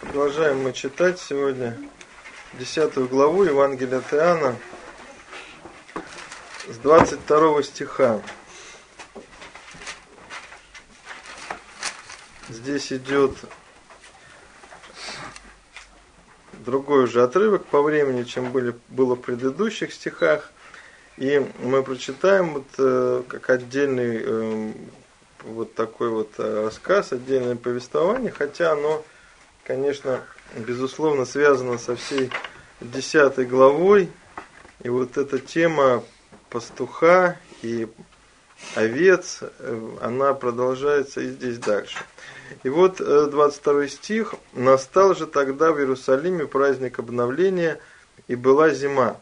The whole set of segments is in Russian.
Продолжаем мы читать сегодня 10 главу Евангелия от Иоанна с 22 стиха. Здесь идет другой уже отрывок по времени, чем было в предыдущих стихах. И мы прочитаем как отдельный вот такой вот рассказ, отдельное повествование, хотя оно, конечно, безусловно, связано со всей 10 главой. И вот эта тема пастуха и овец, она продолжается и здесь дальше. И вот 22 стих. «Настал же тогда в Иерусалиме праздник обновления, и была зима».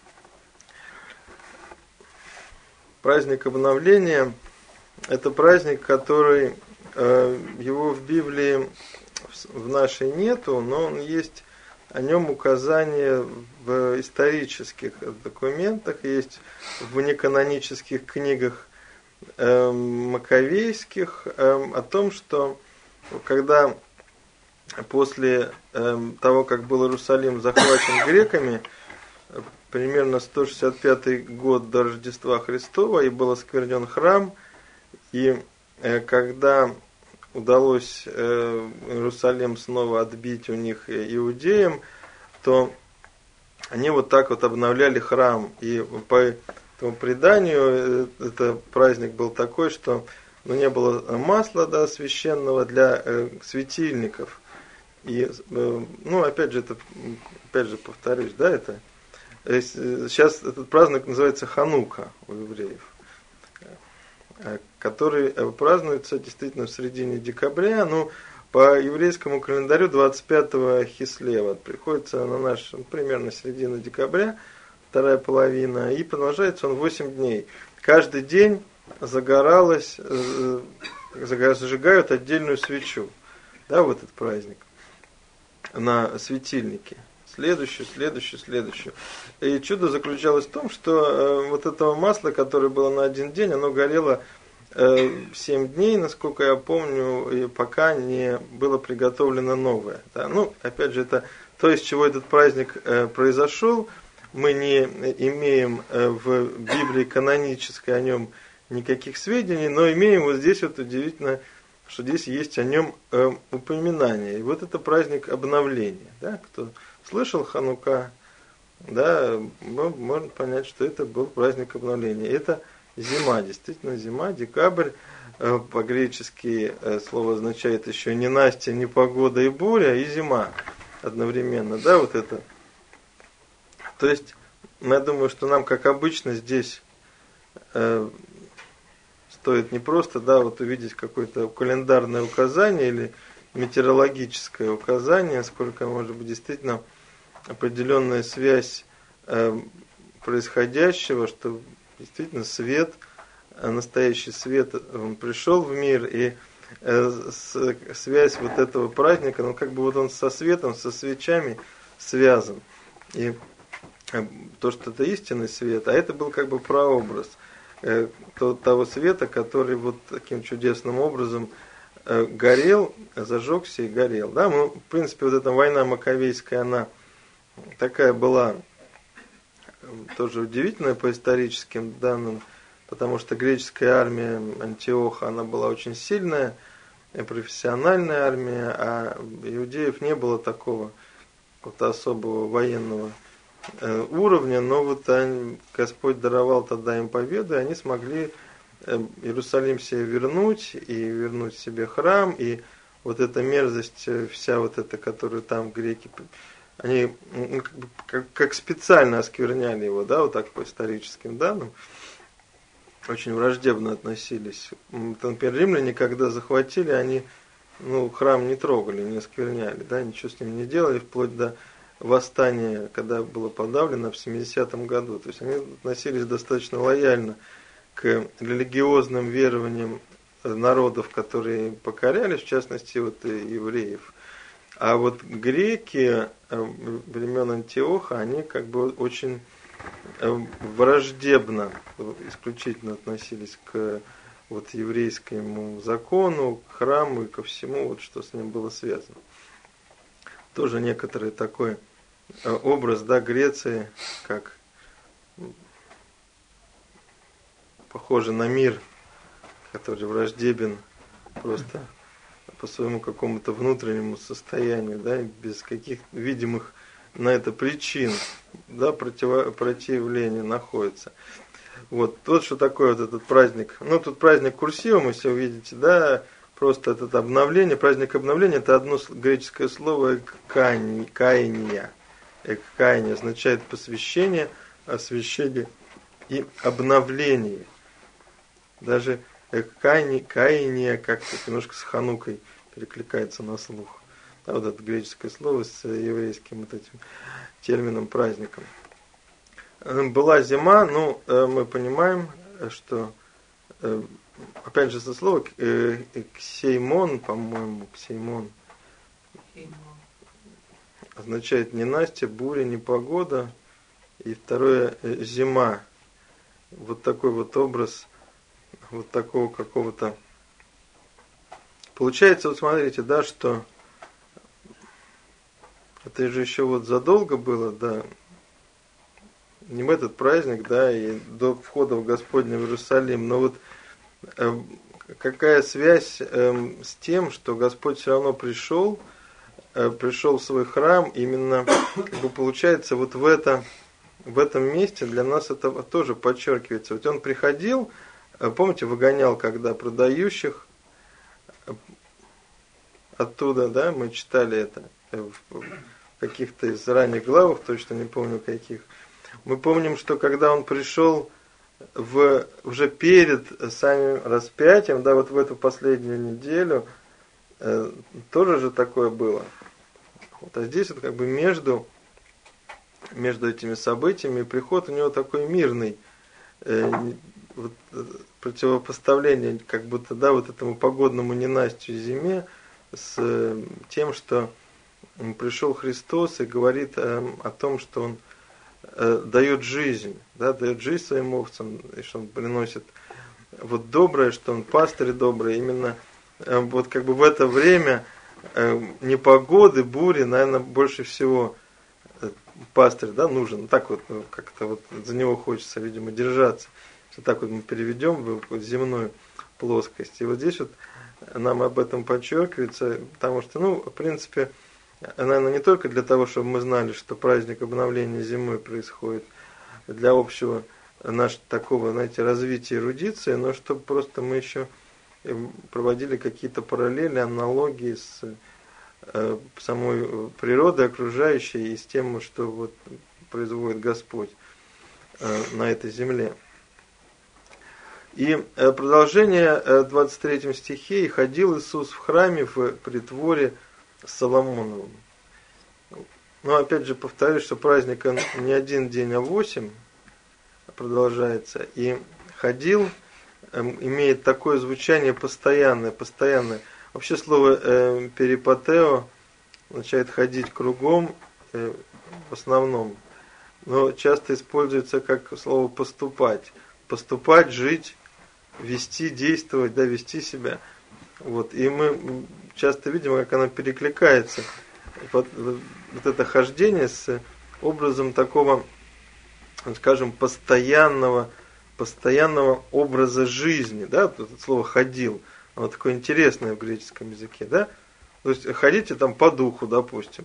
Праздник обновления – это праздник, который, его в Библии в нашей нету, но он есть, о нем указания в исторических документах, есть в неканонических книгах маковейских, о том, что когда после того, как был Иерусалим захвачен греками, примерно 165 год до Рождества Христова, и был осквернен храм, и когда удалось Иерусалим снова отбить у них иудеям, то они вот так вот обновляли храм. И по этому преданию, это праздник был такой, что не было масла священного для светильников. И, опять же повторюсь, это сейчас этот праздник называется Ханука у евреев, который празднуется действительно в середине декабря, по еврейскому календарю 25-го Хислева, приходится на наш примерно середина декабря, вторая половина, и продолжается он 8 дней. Каждый день зажигают отдельную свечу, вот этот праздник, на светильнике. Следующую. И чудо заключалось в том, что вот этого масла, которое было на один день, оно горело 7 дней, насколько я помню, и пока не было приготовлено новое. Опять же, это то, из чего этот праздник произошел. Мы не имеем в Библии канонической о нем никаких сведений, но имеем вот здесь вот удивительно, что здесь есть о нем упоминание. И вот это праздник обновления. Кто слышал Ханука, можно понять, что это был праздник обновления. Это зима, действительно зима, декабрь. По-гречески слово означает еще ненастье, непогода и буря, и зима одновременно. Вот это. То есть, я думаю, что нам, как обычно, здесь стоит не просто увидеть какое-то календарное указание или метеорологическое указание, сколько может быть действительно определенная связь происходящего, что действительно свет, настоящий свет, он пришел в мир, и связь вот этого праздника, он со светом, со свечами связан. И то, что это истинный свет, а это был прообраз того света, который вот таким чудесным образом горел, зажегся и горел. В принципе, вот эта война маковейская, она такая была тоже удивительная по историческим данным, потому что греческая армия Антиоха, она была очень сильная, профессиональная армия, а иудеев не было такого особого военного уровня, но Господь даровал тогда им победу, и они смогли Иерусалим себе вернуть, и вернуть себе храм, и вот эта мерзость, вся вот эта, которую там греки, они как специально оскверняли его, так по историческим данным, очень враждебно относились. Например, римляне, когда захватили, они храм не трогали, не оскверняли, ничего с ним не делали, вплоть до восстания, когда было подавлено в 70-м году. То есть они относились достаточно лояльно к религиозным верованиям народов, которые покоряли, в частности, евреев. А греки времен Антиоха, они очень враждебно, исключительно относились к еврейскому закону, к храму и ко всему, что с ним было связано. тоже некоторый такой образ, да, Греции, как похоже на мир, который враждебен просто по своему какому-то внутреннему состоянию, да, без каких видимых на это причин, да, противления находится. Вот что такое вот этот праздник. Ну, тут праздник курсивом, если вы видите, да, просто это обновление. Праздник обновления — это одно греческое слово «эккайния». Эккайния означает посвящение, освящение и обновление. Даже эккайния как-то немножко с Ханукой перекликается на слух. Да, вот это греческое слово с еврейским вот этим термином праздником. Была зима, ну, мы понимаем, что, опять же, со слова ксеймон, по-моему, ксеймон означает ненастье, буря, непогода, и второе зима. Вот такой вот образ, вот такого какого-то. Получается, вот смотрите, да, что это же еще вот задолго было, да, не в этот праздник, да, и до входа в Господне в Иерусалим, но вот какая связь с тем, что Господь все равно пришел в свой храм, именно, как бы получается, вот в этом месте для нас это тоже подчеркивается. Вот он приходил, помните, выгонял, когда продающих оттуда, да, мы читали это в каких-то из ранних главах, точно не помню каких. Мы помним, что когда он пришел уже перед самим распятием, да, вот в эту последнюю неделю, тоже же такое было. Вот, а здесь вот как бы между этими событиями приход у него такой мирный, вот, противопоставление, как будто, да, вот этому погодному ненастью зиме с тем, что пришел Христос и говорит о том, что он дает жизнь, да, дает жизнь своим овцам, и что он приносит вот доброе, что он пастырь добрый. Именно вот как бы в это время непогоды, бури, наверное, больше всего пастырь, да, нужен. Так вот, как-то вот за него хочется, видимо, держаться. Если так вот мы переведем в земную плоскость. И вот здесь вот нам об этом подчеркивается, потому что, ну, в принципе, наверное, не только для того, чтобы мы знали, что праздник обновления зимой происходит для общего нашего такого, знаете, развития эрудиции, но чтобы просто мы еще проводили какие-то параллели, аналогии с самой природой окружающей и с тем, что вот производит Господь на этой земле. И продолжение 23 стихе: «И ходил Иисус в храме в притворе Соломоновым». Но опять же повторюсь, что праздник не один день, а 8 продолжается. И ходил имеет такое звучание постоянное. Вообще слово перипатео означает ходить кругом в основном, но часто используется как слово поступать. Поступать, жить, вести, действовать, да, вести себя. Вот. И мы часто видим, как оно перекликается. Вот это хождение с образом такого, скажем, постоянного образа жизни. Да? Вот это слово «ходил», оно такое интересное в греческом языке. Да? То есть ходите там по духу, допустим.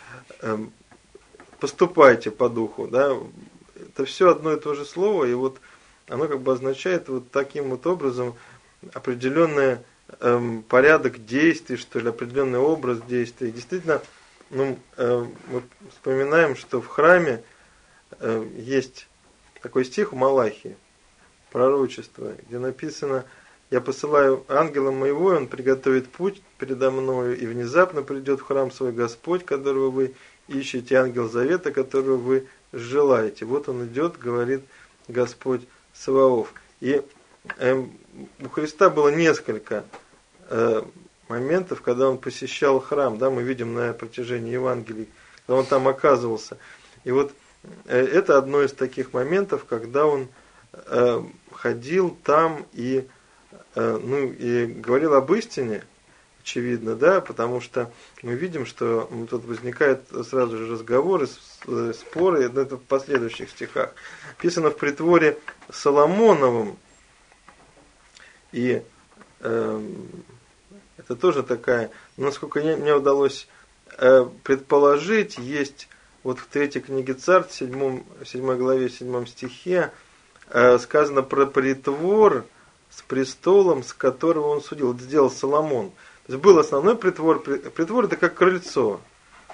Поступайте по духу. Да? Это все одно и то же слово, и вот оно как бы означает вот таким вот образом определенный порядок действий, что ли, определенный образ действий. Действительно, ну, мы вспоминаем, что в храме есть такой стих в Малахии, пророчество, где написано: «Я посылаю ангела моего, и он приготовит путь передо мною, и внезапно придет в храм свой Господь, которого вы ищете, ангел завета, которого вы желаете». Вот он идет, говорит Господь Саваоф. И у Христа было несколько моментов, когда он посещал храм, да, мы видим на протяжении Евангелий, когда он там оказывался. И вот это одно из таких моментов, когда он ходил там и говорил об истине, очевидно, да, потому что мы видим, что тут возникают сразу же разговоры, споры, это в последующих стихах. Написано в притворе Соломоновом, и это тоже такая, насколько мне удалось предположить, есть вот в 3 книге Царств, 7 главе, 7 стихе, сказано про притвор с престолом, с которого он судил. Это сделал Соломон. То есть был основной притвор. Притвор это как крыльцо.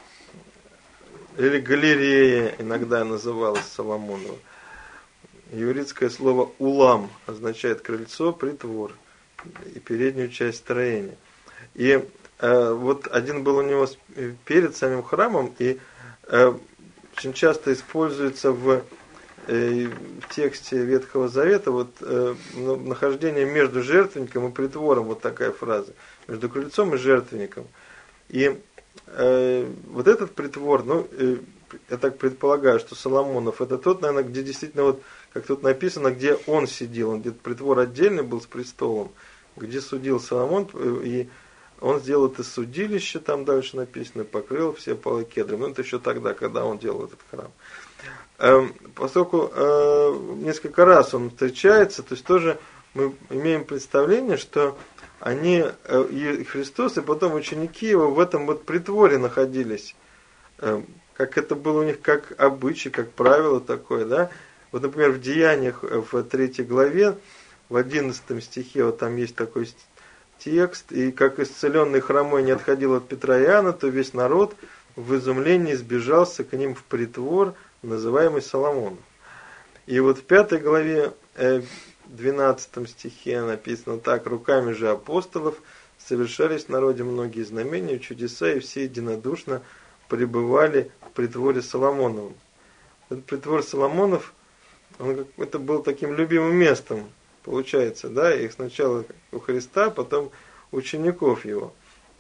Или галерея иногда называлась Соломонову. Еврейское слово улам означает крыльцо, притвор и переднюю часть строения. И вот один был у него перед самим храмом, и очень часто используется в тексте Ветхого Завета вот нахождение между жертвенником и притвором, вот такая фраза, между крыльцом и жертвенником. И вот этот притвор, я так предполагаю, что Соломонов это тот, наверное, где действительно, вот как тут написано, где он сидел, где притвор отдельный был с престолом, где судил Соломон, и он сделал это судилище, там дальше написано, покрыл все полы кедром. Это еще тогда, когда он делал этот храм. Поскольку несколько раз он встречается, то есть тоже мы имеем представление, что они, и Христос, и потом ученики его в этом вот притворе находились. Как это было у них, как обычай, как правило такое, да. Вот, например, в Деяниях, в 3 главе, в 11 стихе, вот там есть такой текст, и как исцеленный хромой не отходил от Петра и Иоанна, то весь народ в изумлении сбежался к ним в притвор, называемый Соломоном. И вот в 5 главе, 12 стихе написано так: руками же апостолов совершались в народе многие знамения, чудеса, и все единодушно пребывали в притворе Соломоновом. Этот притвор Соломонов, это был таким любимым местом, получается, да, их сначала у Христа, потом учеников его.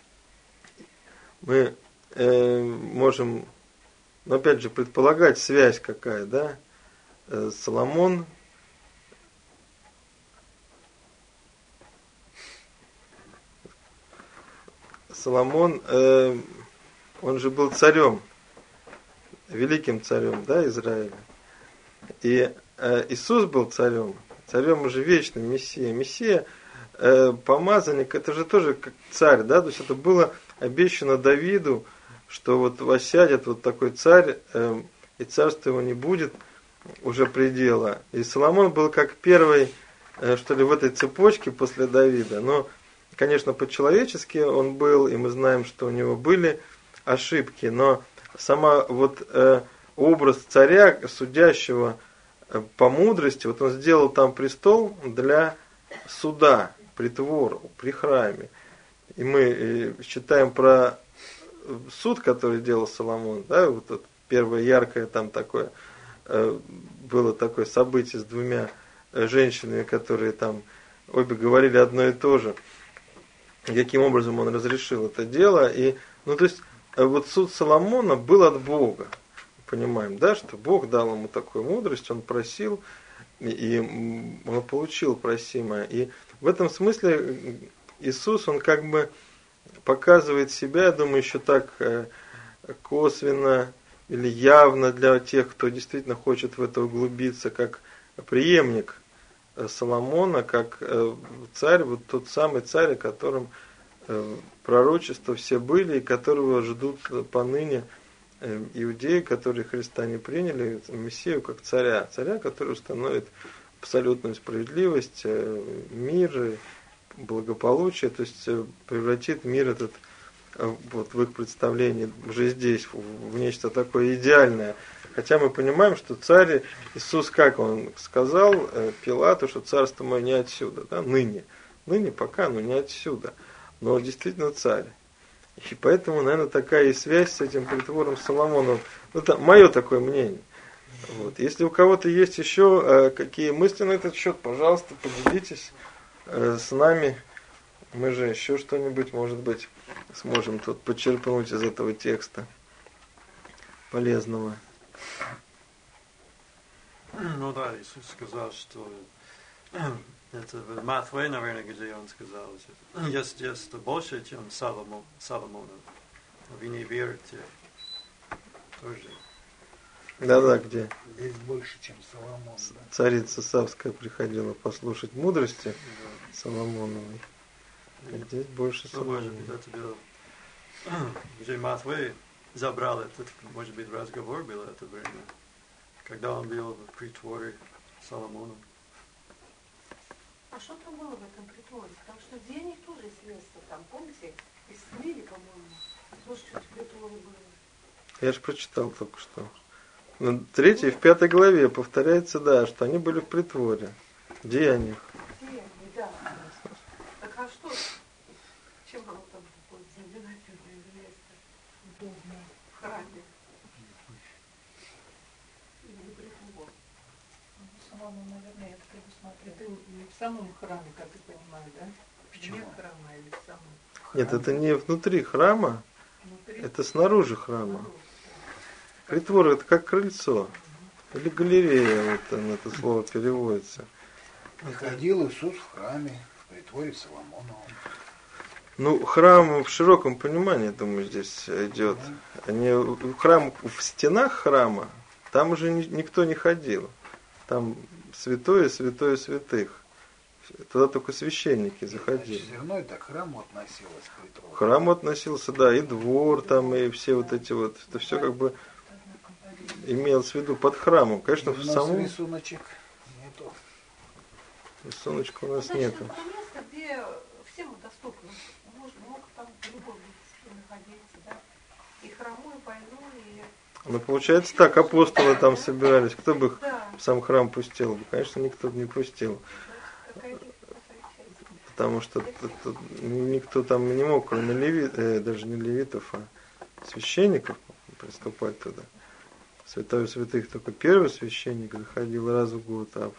Мы можем, опять же, предполагать связь какая, да, Соломон, он же был царем, великим царем, да, Израиля. И Иисус был царем уже вечным, Мессия. Мессия, помазанник, это же тоже как царь, да, то есть это было обещано Давиду, что вот воссядет вот такой царь, и царство его не будет уже предела. И Соломон был как первый, что ли, в этой цепочке после Давида. Но, конечно, по-человечески он был, и мы знаем, что у него были ошибки, но сама вот образ царя, судящего по мудрости, вот он сделал там престол для суда, притвор при храме. И мы читаем про суд, который делал Соломон, да, вот первое яркое там такое, было такое событие с 2 женщинами, которые там обе говорили одно и то же, каким образом он разрешил это дело. И, то есть, вот суд Соломона был от Бога. Понимаем, да, что Бог дал ему такую мудрость, он просил, и он получил просимое. И в этом смысле Иисус, он как бы показывает себя, я думаю, еще так косвенно или явно для тех, кто действительно хочет в это углубиться, как преемник Соломона, как царь, вот тот самый царь, о котором пророчества все были, и которого ждут поныне иудеи, которые Христа не приняли, Мессию как царя, который установит абсолютную справедливость, мир, благополучие, то есть превратит мир этот вот в их представлении уже здесь в нечто такое идеальное. Хотя мы понимаем, что царь Иисус, как он сказал Пилату, что царство мое не отсюда, да, ныне пока, но не отсюда, но действительно царь. И поэтому, наверное, такая и связь с этим притвором Соломоном. Это мое такое мнение. Вот. Если у кого-то есть еще какие мысли на этот счет, пожалуйста, поделитесь с нами. Мы же еще что-нибудь, может быть, сможем тут почерпнуть из этого текста полезного. Ну да, Иисус сказал, что Это в Матфея, наверное, где он сказал, есть больше, чем Соломона. Вы не верите. Тоже. Да, где Есть больше, чем Соломон. Да. царица Савская приходила послушать мудрости Соломоновой. А здесь больше Может Соломона. быть, это было, где Матфей забрал этот, может быть, разговор был это время, когда он был в притворе Соломона. А что там было в этом притворе? Потому что денег тоже есть место там, помните? Исцелили, по-моему. Тоже что-то в притворе было. Я же прочитал только что. На 3 и в 5 главе повторяется, да, что они были в притворе. В деяниях. Деньги, да. Так а что? Чем оно там будет знаменательное место? Удобное. В храме. Или притвор. Соломон, наверное, это предусмотрел. Это не в самом храме, как я понимаю, да? Почему? Не храма или в самом. Нет, это не внутри храма, Внутри. это снаружи храма. Притвор это как крыльцо. Или галерея, вот там это слово переводится. Ходил Иисус в храме, в притворе Соломонова. Ну, храм в широком понимании, думаю, здесь идет. Храм в стенах храма, там уже никто не ходил. Там святое святых. Туда только священники заходили. Все равно это к храму относилось, к притвору. К храму относился, да, и двор там, и все вот эти вот. Это все как бы имелось в виду под храмом. Конечно, в У нас самом рисуночек нету. рисуночка у нас Значит, нету. это место, где всем доступно. Мог там любой находиться, да? И хромой, и больной, и... Ну, получается так, апостолы там собирались. Кто бы их Да. в сам храм пустил? Конечно, никто бы не пустил. Какая-то часть. Потому что никто там не мог, кроме даже не левитов, а священников приступать туда. Святая святых только первый священник заходил раз в год, а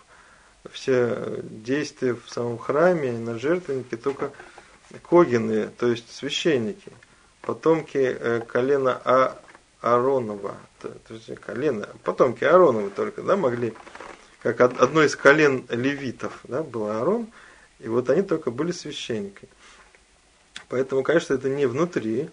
все действия в самом храме и на жертвеннике только когины, то есть священники, потомки колена Ааронова, то есть потомки Ааронова только, да, могли, как одно из колен левитов, да, был Аарон, и вот они только были священниками. Поэтому, конечно, это не внутри,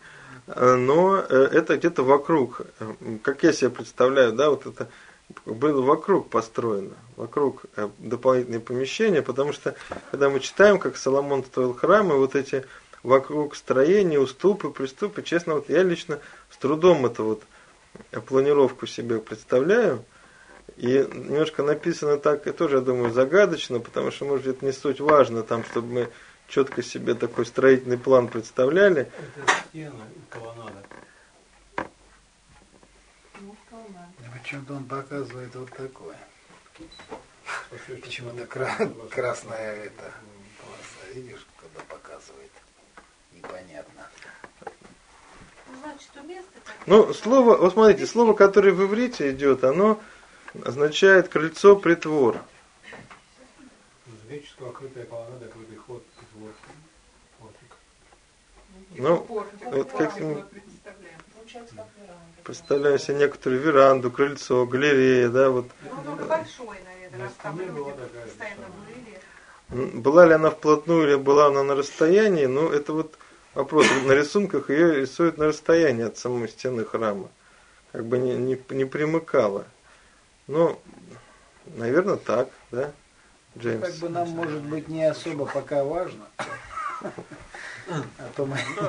но это где-то вокруг, как я себе представляю, да, вот это было вокруг построено, вокруг дополнительные помещения, потому что, когда мы читаем, как Соломон строил храмы, вот эти вокруг строения, уступы, приступы, честно, вот я лично с трудом это вот планировку себе представляю, и немножко написано так, и тоже, я думаю, загадочно, потому что, может, это не суть важно, там, чтобы мы четко себе такой строительный план представляли. Это стена и колоннада. Ну, колоннада. Почему-то он показывает вот такое. Почему-то красная эта полоса, видишь, когда показывает. Непонятно. Ну, значит, то место... Ну, слово, вот смотрите, слово, которое в иврите идет, оно означает крыльцо, притвор. Греческая открытая колоннада, открытый ход, притвор, портик. Ну, вот как мы Получается, как веранда. представляем себе некоторую веранду, крыльцо, галерея, да, вот. Ну, много большой, наверное, раз там стене люди была такая постоянно большая. были. Была ли она вплотную или была она на расстоянии, ну, это вот вопрос. На рисунках ее рисуют на расстоянии от самой стены храма. Как бы не примыкала. Ну, наверное, так, да, Джеймс? Как бы нам, может быть, не особо пока важно. А то мы... Да,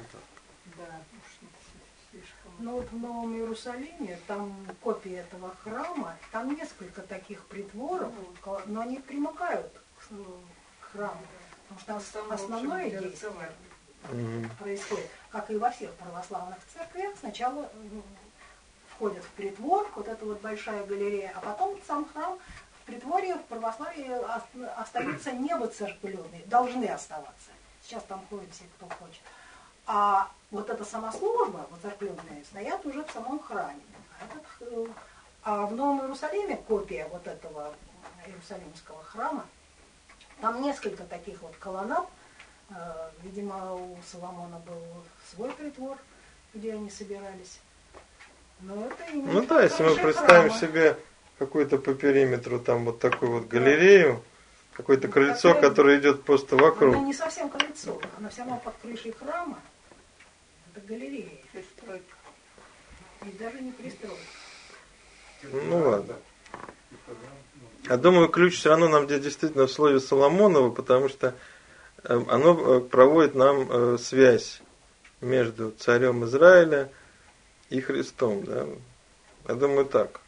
слишком. Но вот в Новом Иерусалиме, там копия этого храма, там несколько таких притворов, но они примыкают к храму. Потому что основное действие происходит, как и во всех православных церквях, сначала входят в притвор, вот эта вот большая галерея, а потом сам храм в притворе в православии остаются невоцерквленные, должны оставаться. Сейчас там ходят все, кто хочет. А вот эта сама служба, воцерквленные, стоят уже в самом храме. А в Новом Иерусалиме копия вот этого Иерусалимского храма, там несколько таких вот колоннад. Видимо, у Соломона был свой притвор, где они собирались. Но это именно Ну да, если мы представим храма. себе какую-то по периметру там вот такую вот галерею, какое-то крыльцо, которое идет просто вокруг. Она не совсем крыльцо, она сама под крышей храма. Это галерея. Пристройка. И даже не пристройка. Ну ладно. Я думаю, ключ все равно нам здесь действительно в слове Соломонова, потому что оно проводит нам связь между царем Израиля и Христом. Да? Я думаю, так.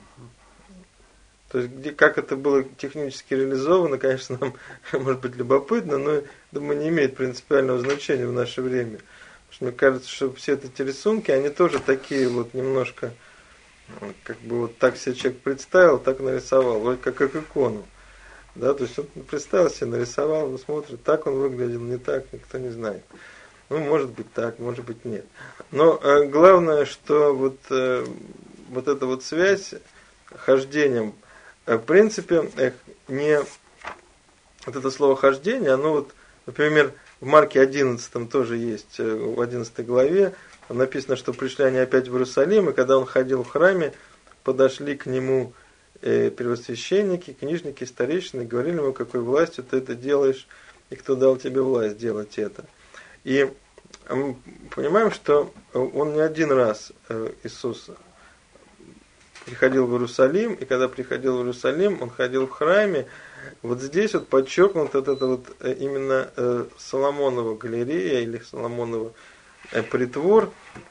То есть, как это было технически реализовано, конечно, нам может быть любопытно, но, думаю, не имеет принципиального значения в наше время. Потому что мне кажется, что все эти рисунки, они тоже такие вот немножко, как бы вот так себе человек представил, так нарисовал, вроде как икону. Да, то есть он представил себе, нарисовал, он смотрит, так он выглядел, не так, никто не знает. Ну, может быть так, может быть нет. Но главное, что вот эта вот связь хождением, в принципе, не вот это слово хождение, оно вот, например, в Марке 11 тоже есть, в 11 главе, там написано, что пришли они опять в Иерусалим, и когда он ходил в храме, подошли к нему первосвященники, книжники, старейшины, и говорили ему, какой властью ты это делаешь, и кто дал тебе власть делать это. И мы понимаем, что он не один раз, Иисус, приходил в Иерусалим, и когда приходил в Иерусалим, он ходил в храме. Вот здесь вот подчеркнут вот это вот именно Соломонова галерея или Соломонова притвор.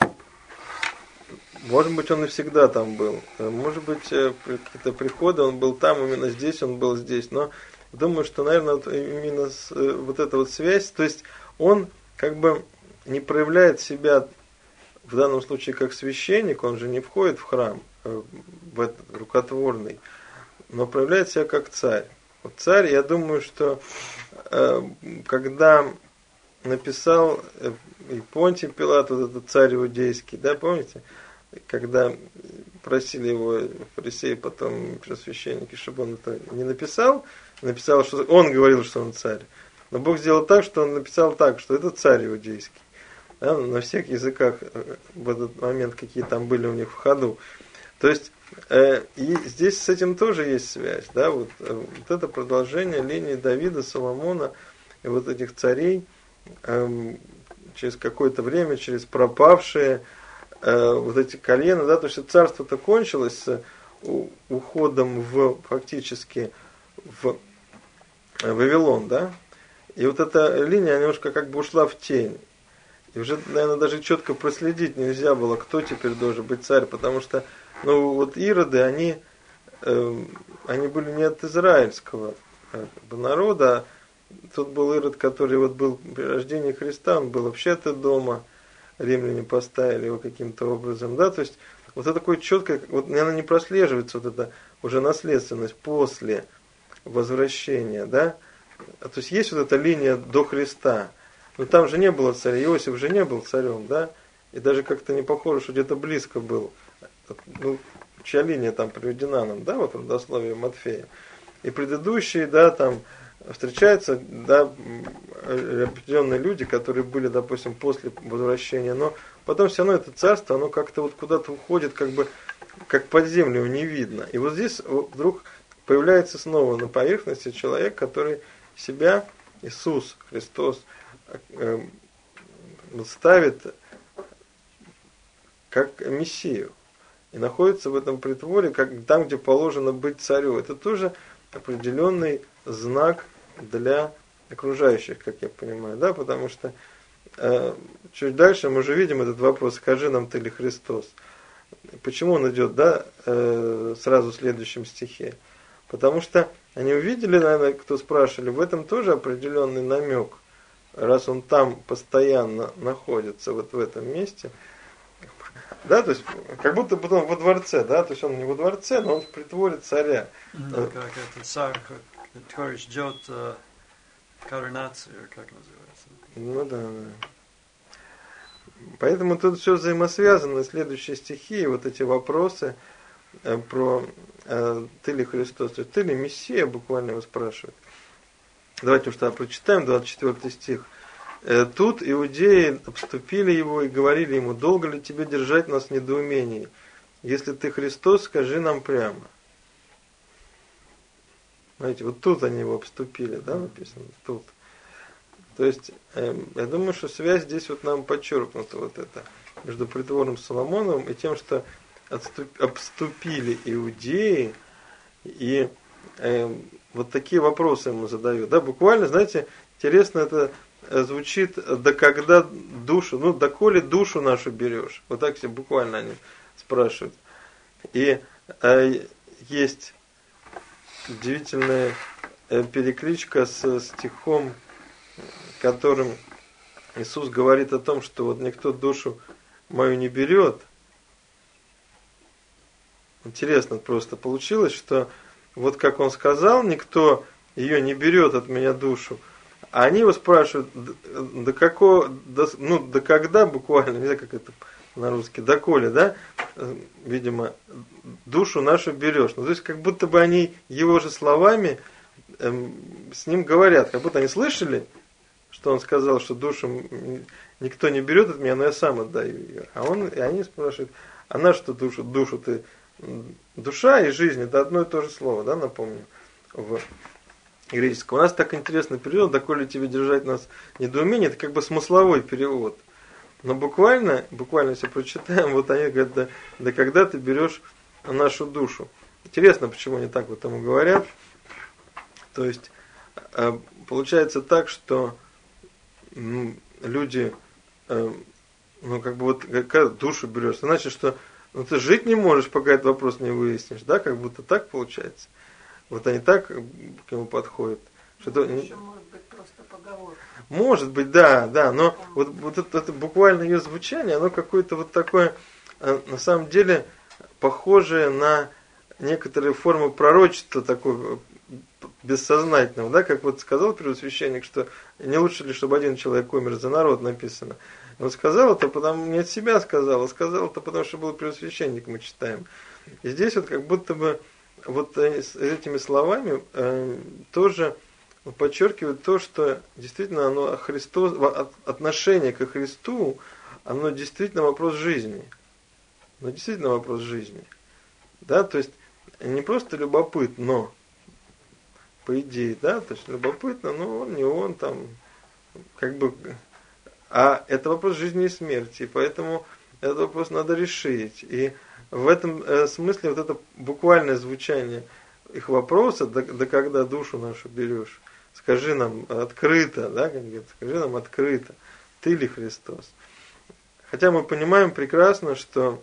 Может быть, он и всегда там был. Может быть, какие-то приходы, он был там, именно здесь, он был здесь. Но думаю, что, наверное, вот именно вот эта вот связь, то есть он как бы не проявляет себя в данном случае как священник, он же не входит в храм, в этот рукотворный, но проявляет себя как царь. Вот царь, я думаю, что когда написал и Понтий Пилат, вот этот царь иудейский, да, помните, когда просили его фарисеи, потом священники, чтобы он это не написал, что он говорил, что он царь. Но Бог сделал так, что он написал так, что это царь иудейский. Да, на всех языках в этот момент, какие там были у них в ходу. То есть, и здесь с этим тоже есть связь. Да, вот это продолжение линии Давида, Соломона и вот этих царей через какое-то время, через пропавшие вот эти колена. Да, то есть царство-то кончилось с уходом фактически в Вавилон. Да? И вот эта линия немножко как бы ушла в тень. И уже, наверное, даже четко проследить нельзя было, кто теперь должен быть царь, потому что, ну, вот ироды, они были не от израильского народа. Тут был Ирод, который вот был при рождении Христа, он был вообще от дома, римляне поставили его каким-то образом, да, то есть вот это такое четкое, вот, наверное, не прослеживается вот эта уже наследственность после возвращения, да, то есть есть вот эта линия до Христа. Но там же не было царя, Иосиф же не был царем, да? И даже как-то не похоже, что где-то близко был. Ну, чья линия там приведена нам, да, вот в родословии Матфея. И предыдущие, да, там встречаются, да, определенные люди, которые были, допустим, после возвращения, но потом все равно это царство, оно как-то вот куда-то уходит, как бы, как под землю, его не видно. И вот здесь вдруг появляется снова на поверхности человек, который себя, Иисус Христос, ставит как Мессию и находится в этом притворе, как там, где положено быть царю. Это тоже определенный знак для окружающих, как я понимаю, да, потому что чуть дальше мы уже видим этот вопрос: скажи нам, ты ли Христос? Почему он идет, да, сразу в следующем стихе? Потому что они увидели, наверное, кто спрашивали, в этом тоже определенный намек. Раз он там постоянно находится, вот в этом месте, да, то есть, как будто бы он во дворце, да, то есть он не во дворце, но он в притворе царя. Как это царь, который ждет коронацию, как называется. Ну да, да. Поэтому тут все взаимосвязано, следующие стихи, вот эти вопросы про ты ли Христос, то есть ты ли Мессия, буквально его спрашивают. Давайте уж тогда прочитаем 24 стих. Тут иудеи обступили его и говорили ему: долго ли тебе держать нас в недоумении? Если ты Христос, скажи нам прямо. Знаете, вот тут они его обступили, да, написано, тут. То есть, я думаю, что связь здесь вот нам подчеркнута вот это, между притворным Соломоновым и тем, что обступили иудеи, и вот такие вопросы ему задают. Да, буквально, знаете, интересно это звучит, да когда душу, ну, доколе душу нашу берешь. Вот так все буквально они спрашивают. И есть удивительная перекличка с стихом, которым Иисус говорит о том, что вот никто душу мою не берет. Интересно просто получилось, что вот как он сказал, никто ее не берет от меня душу. А они его спрашивают, до когда буквально, не знаю, как это на русский, доколе, да, видимо, душу нашу берешь. Ну, то есть, как будто бы они его же словами с ним говорят, как будто они слышали, что он сказал, что душу никто не берет от меня, но я сам отдаю ее. И они спрашивают, а на что душу? Душу ты, душа и жизнь, это одно и то же слово, да, напомню, в греческом. У нас так интересный перевод, доколе тебе держать нас недоумение, это как бы смысловой перевод. Но буквально, если прочитаем, вот они говорят, да когда ты берешь нашу душу. Интересно, почему они так вот ему говорят. То есть, получается так, что люди, как бы вот, когда душу берешь, значит, что ты жить не можешь, пока этот вопрос не выяснишь, да, как будто так получается. Вот они так к нему подходят. Что еще может быть просто поговорка. Может быть, да, но вот это буквально ее звучание, оно какое-то вот такое, на самом деле, похожее на некоторые формы пророчества, такое бессознательного, да, как вот сказал первосвященник, что не лучше ли, чтобы один человек умер за народ, написано. Он сказал это, потому не от себя сказал, а сказал это, потому что был первосвященник, мы читаем. И здесь вот как будто бы вот с этими словами тоже подчеркивает то, что действительно оно отношение ко Христу, оно действительно вопрос жизни. Оно действительно вопрос жизни. Да, то есть не просто любопытно, по идее, да, то есть любопытно, но он не он там, как бы, а это вопрос жизни и смерти, поэтому этот вопрос надо решить. И в этом смысле вот это буквальное звучание их вопроса, да когда душу нашу берешь, скажи нам открыто, да, как говорят, скажи нам открыто, ты ли Христос? Хотя мы понимаем прекрасно, что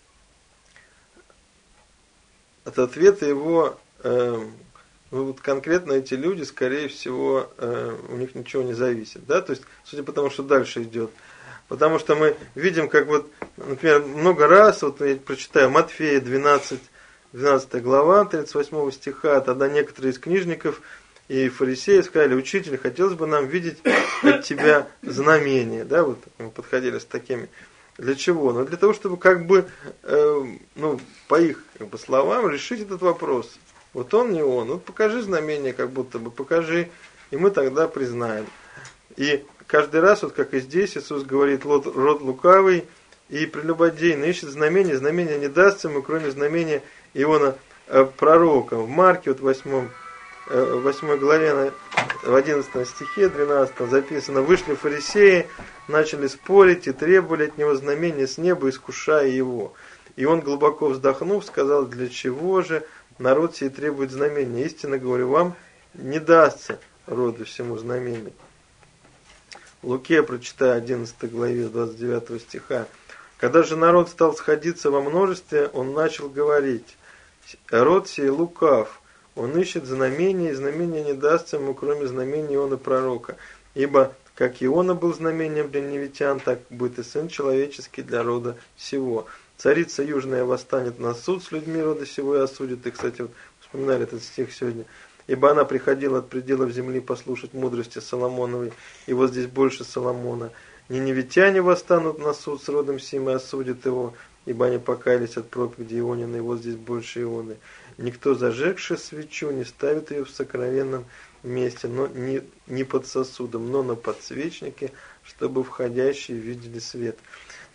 от ответа его, вот конкретно эти люди, скорее всего, у них ничего не зависит, да, то есть, судя по тому, что дальше идет. Потому что мы видим, как вот, например, много раз, вот я прочитаю Матфея 12 глава, 38 стиха, тогда некоторые из книжников и фарисеев сказали: учитель, хотелось бы нам видеть от тебя знамения, да, вот мы подходили с такими. Для чего? Ну, для того, чтобы как бы, по их как бы словам, решить этот вопрос. Вот он, не он, вот покажи знамение, как будто бы, покажи, и мы тогда признаем. И каждый раз, вот как и здесь, Иисус говорит: род лукавый и прелюбодейный ищет знамения, знамения не дастся ему, кроме знамения Иона пророка. В Марке, вот 8 главе, в 11 стихе, 12 записано: вышли фарисеи, начали спорить и требовали от него знамения с неба, искушая его. И он, глубоко вздохнув, сказал: для чего же народ сей требует знамения? Истинно говорю вам, не дастся роду всему знамения. В Луке, прочитаю 11 главе 29 стиха. Когда же народ стал сходиться во множестве, он начал говорить: род сей лукав, он ищет знамения, и знамения не дастся ему, кроме знамения Иона пророка. Ибо как Иона был знамением для ниневитян, так будет и Сын Человеческий для рода сего. Царица Южная восстанет на суд с людьми рода сего и осудит их. Кстати, вот вспоминали этот стих сегодня. Ибо она приходила от пределов земли послушать мудрости Соломоновой, и вот здесь больше Соломона. Ниневитяне восстанут на суд с родом сим и осудят его, ибо они покаялись от проповеди Ионины, и вот здесь больше Ионы. Никто, зажегший свечу, не ставит ее в сокровенном месте, но не под сосудом, но на подсвечнике, чтобы входящие видели свет.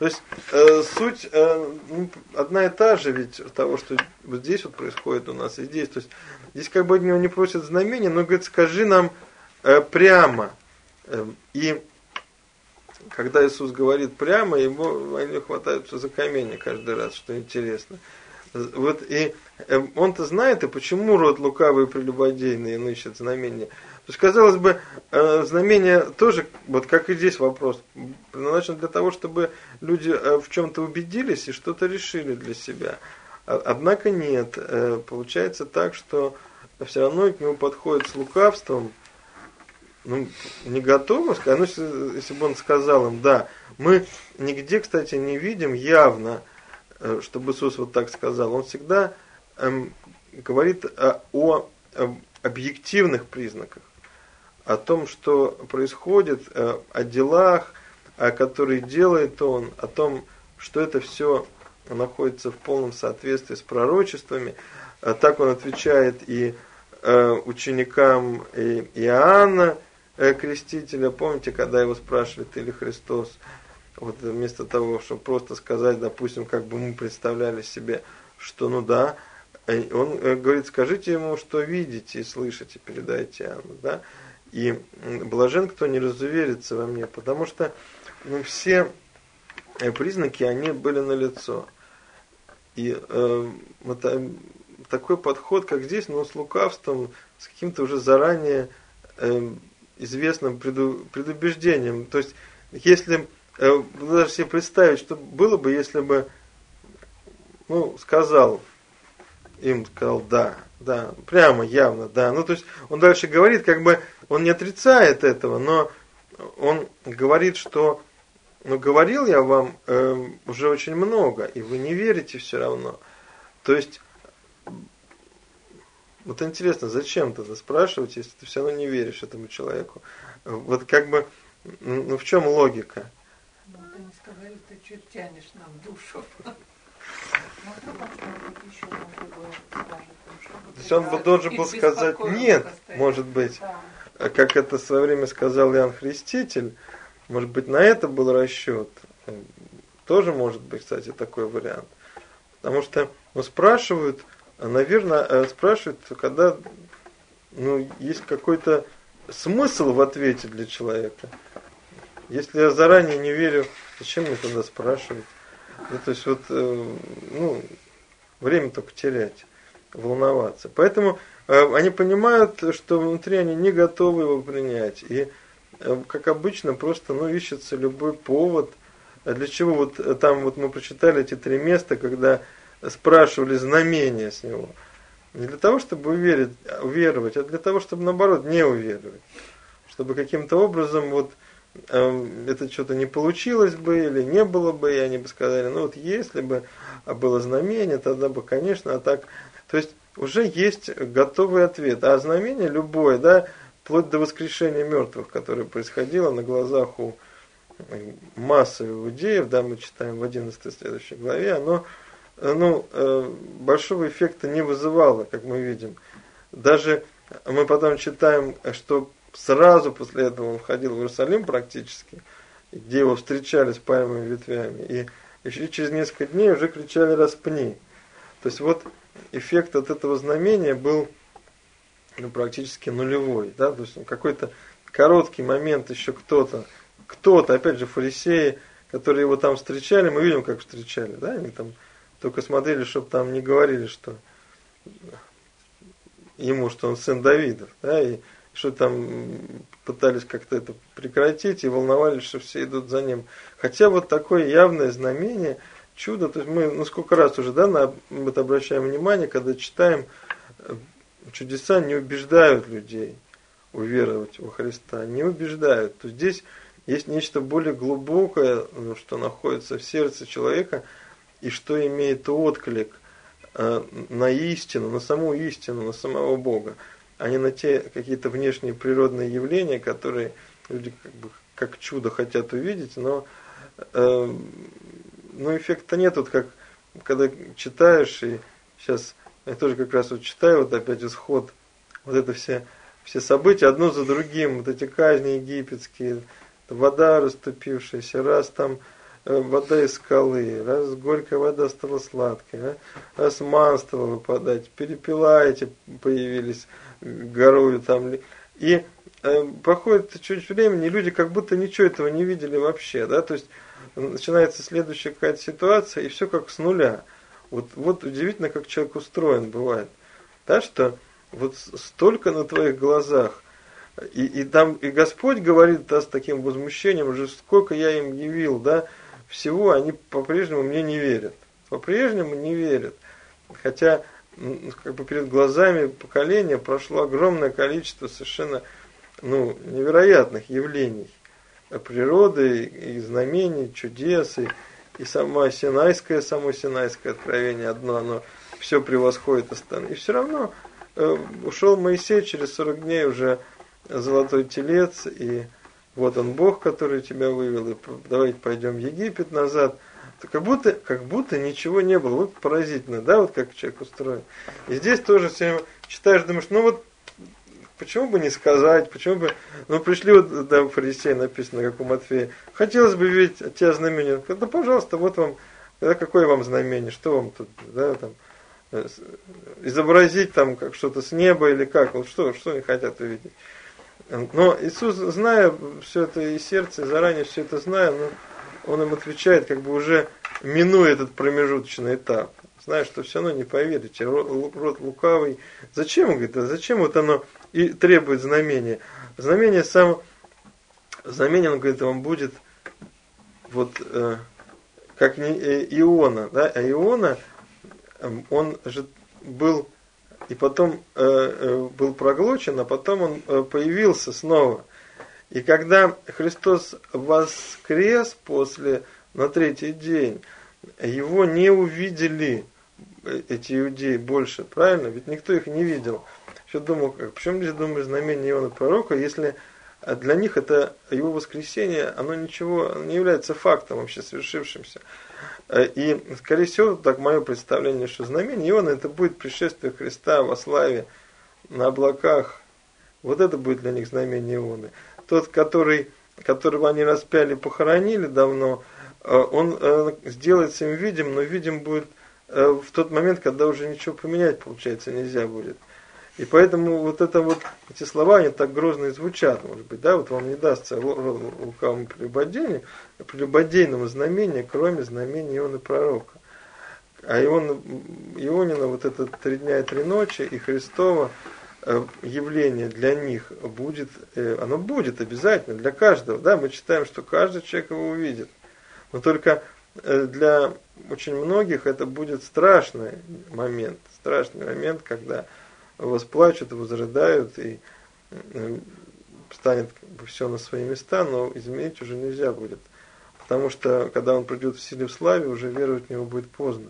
То есть суть одна и та же ведь того, что вот здесь вот происходит у нас и здесь. То есть здесь как бы от него не просят знамения, но говорит, скажи нам прямо. И когда Иисус говорит прямо, они хватаются за камень каждый раз, что интересно. Вот и он-то знает, и почему род лукавый и прелюбодейный ищет знамения. То есть, казалось бы, знамения тоже, вот как и здесь вопрос, предназначен для того, чтобы люди в чем-то убедились и что-то решили для себя. Однако нет. Получается так, что все равно к нему подходит с лукавством, не готовы сказать, если бы он сказал им, да, мы нигде, кстати, не видим явно, чтобы Иисус вот так сказал. Он всегда говорит о объективных признаках, о том, что происходит, о делах, которые делает он, о том, что это все находится в полном соответствии с пророчествами. Так он отвечает и ученикам Иоанна Крестителя. Помните, когда его спрашивали, ты ли Христос? Вот вместо того, чтобы просто сказать, допустим, как бы мы представляли себе, что ну да, он говорит, скажите ему, что видите и слышите, передайте Иоанну, да? И блажен, кто не разуверится во мне, потому что все признаки, они были налицо. И вот такой подход, как здесь, но с лукавством, с каким-то уже заранее известным предубеждением. То есть, если даже себе представить, что было бы, если бы сказал да, прямо, явно, да. То есть он дальше говорит, как бы он не отрицает этого, но он говорит, что говорил я вам уже очень много, и вы не верите все равно. То есть, вот интересно, зачем тогда спрашивать, если ты все равно не веришь этому человеку? Вот как бы, в чем логика? Ты не сказали, ты чуть тянешь нам душу. То есть он бы должен был сказать нет, может быть, как это в свое время сказал Иоанн Креститель, может быть, на это был расчет. Тоже может быть, кстати, такой вариант. Потому что спрашивают, наверное, спрашивают, когда есть какой-то смысл в ответе для человека. Если я заранее не верю, зачем мне тогда спрашивать? То есть время только терять, волноваться. Поэтому они понимают, что внутри они не готовы его принять. И, как обычно, просто ищется любой повод. Для чего вот там мы прочитали эти 3 места, когда спрашивали знамения с него. Не для того, чтобы уверовать, а для того, чтобы наоборот не уверовать. Чтобы каким-то образом это что-то не получилось бы или не было бы, и они бы сказали, если бы было знамение, тогда бы, конечно, а так. То есть уже есть готовый ответ. А знамение любое, да, вплоть до воскрешения мертвых, которое происходило на глазах у массы иудеев, да, мы читаем в 11 следующей главе, оно большого эффекта не вызывало, как мы видим. Даже мы потом читаем, что сразу после этого он входил в Иерусалим практически, где его встречали с пальмовыми ветвями, и еще через несколько дней уже кричали «распни». То есть эффект от этого знамения был практически нулевой. Да? То есть какой-то короткий момент еще кто-то, опять же фарисеи, которые его там встречали, мы видим, как встречали, да? Они там только смотрели, чтобы там не говорили, что ему, что он сын Давидов, да, и что там пытались как-то это прекратить и волновались, что все идут за ним. Хотя такое явное знамение, чудо, то есть мы сколько раз уже, да, на это обращаем внимание, когда читаем, чудеса не убеждают людей уверовать во Христа, не убеждают. То есть здесь есть нечто более глубокое, что находится в сердце человека и что имеет отклик на истину, на саму истину, на самого Бога, а не на те какие-то внешние природные явления, которые люди как чудо хотят увидеть, но эффекта нет, как когда читаешь, и сейчас я тоже как раз читаю, опять исход, это все события, одно за другим, эти казни египетские, вода расступившаяся, раз там вода из скалы, раз горькая вода стала сладкой, раз ман стала выпадать, перепела эти появились горою там. И проходит чуть времени, и люди как будто ничего этого не видели вообще, да, то есть начинается следующая какая-то ситуация, и все как с нуля. Вот удивительно, как человек устроен бывает, да, что вот столько на твоих глазах, и там и Господь говорит, да, с таким возмущением, уже сколько я им явил, да, всего, они по-прежнему мне не верят, по-прежнему не верят, хотя как бы перед глазами поколения прошло огромное количество совершенно невероятных явлений природы, и знамений, чудес, и само Синайское откровение одно, оно все превосходит остальное. И все равно ушел Моисей, через 40 дней уже золотой телец, и вот он Бог, который тебя вывел, и давайте пойдем в Египет назад. Как будто ничего не было. Вот поразительно, да, вот как человек устроен. И здесь тоже все время читаешь, думаешь, почему бы не сказать, почему бы... пришли да, фарисеи, написано, как у Матфея. Хотелось бы видеть от тебя знамение. Да, пожалуйста, вот вам, какое вам знамение, что вам тут, да, там, изобразить там как что-то с неба или как, вот что они хотят увидеть. Но Иисус, зная все это и сердце, заранее все это зная, Он им отвечает, как бы уже минуя этот промежуточный этап. Зная, что все равно не поверите, род лукавый. Зачем, он говорит, зачем вот оно и требует знамения? Знамение, он говорит, вам будет вот как Иона, да, а Иона, он же был и потом был проглочен, а потом он появился снова. И когда Христос воскрес на третий день, его не увидели эти иудеи больше, правильно? Ведь никто их не видел. Все думал, почему здесь думаю знамение Иоанна Пророка, если для них это его воскресение, оно ничего не является фактом вообще свершившимся. И, скорее всего, так мое представление, что знамение Иоанна это будет пришествие Христа во славе на облаках. Вот это будет для них знамение Ионы. Тот, которого они распяли, похоронили давно, он сделается им видим, но видим будет в тот момент, когда уже ничего поменять, получается, нельзя будет. И поэтому эти слова, они так грозно и звучат, может быть, да, вот вам не дастся лукавому прелюбодейному знамения, кроме знамения Ионы Пророка. А Ионина вот это 3 дня и 3 ночи, и Христово явление для них будет, оно будет обязательно для каждого, да, мы читаем, что каждый человек его увидит, но только для очень многих это будет страшный момент, когда восплачут, возрыдают, и станет все на свои места, но изменить уже нельзя будет. Потому что, когда он придет в силе, в славе, уже веровать в него будет поздно.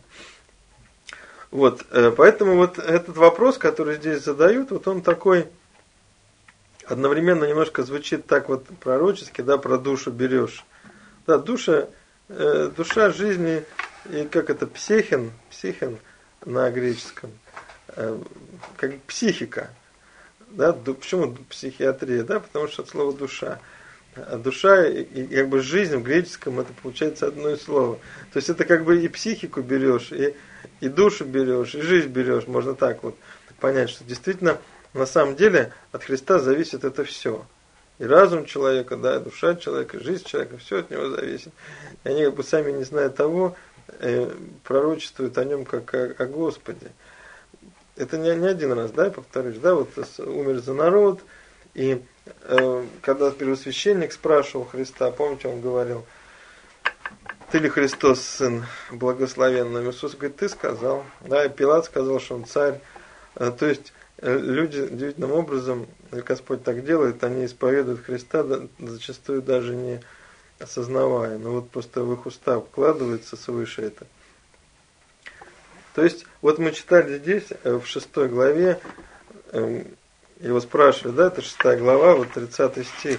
Поэтому этот вопрос, который здесь задают, он такой, одновременно немножко звучит так пророчески, да, про душу берешь. Да, душа жизни, и как это, психин на греческом, как психика, да, почему психиатрия, да, потому что от слова душа, а душа и как бы жизнь в греческом это получается одно и слово, то есть это как бы и психику берешь, и душу берешь, и жизнь берешь, можно так понять, что действительно на самом деле от Христа зависит это все, и разум человека, да, и душа человека, и жизнь человека, все от него зависит, и они как бы сами не зная того, пророчествуют о нем как о Господе. Это не один раз, да, я повторюсь, да, умер за народ, и когда первосвященник спрашивал Христа, помните, он говорил, ты ли Христос, Сын Благословенный? Иисус говорит, ты сказал, да, и Пилат сказал, что он царь. То есть люди удивительным образом, Господь так делает, они исповедуют Христа, зачастую даже не осознавая, но просто в их уста вкладывается свыше это. То есть, мы читали здесь, в 6 главе, его спрашивали, да, это 6 глава, 30 стих.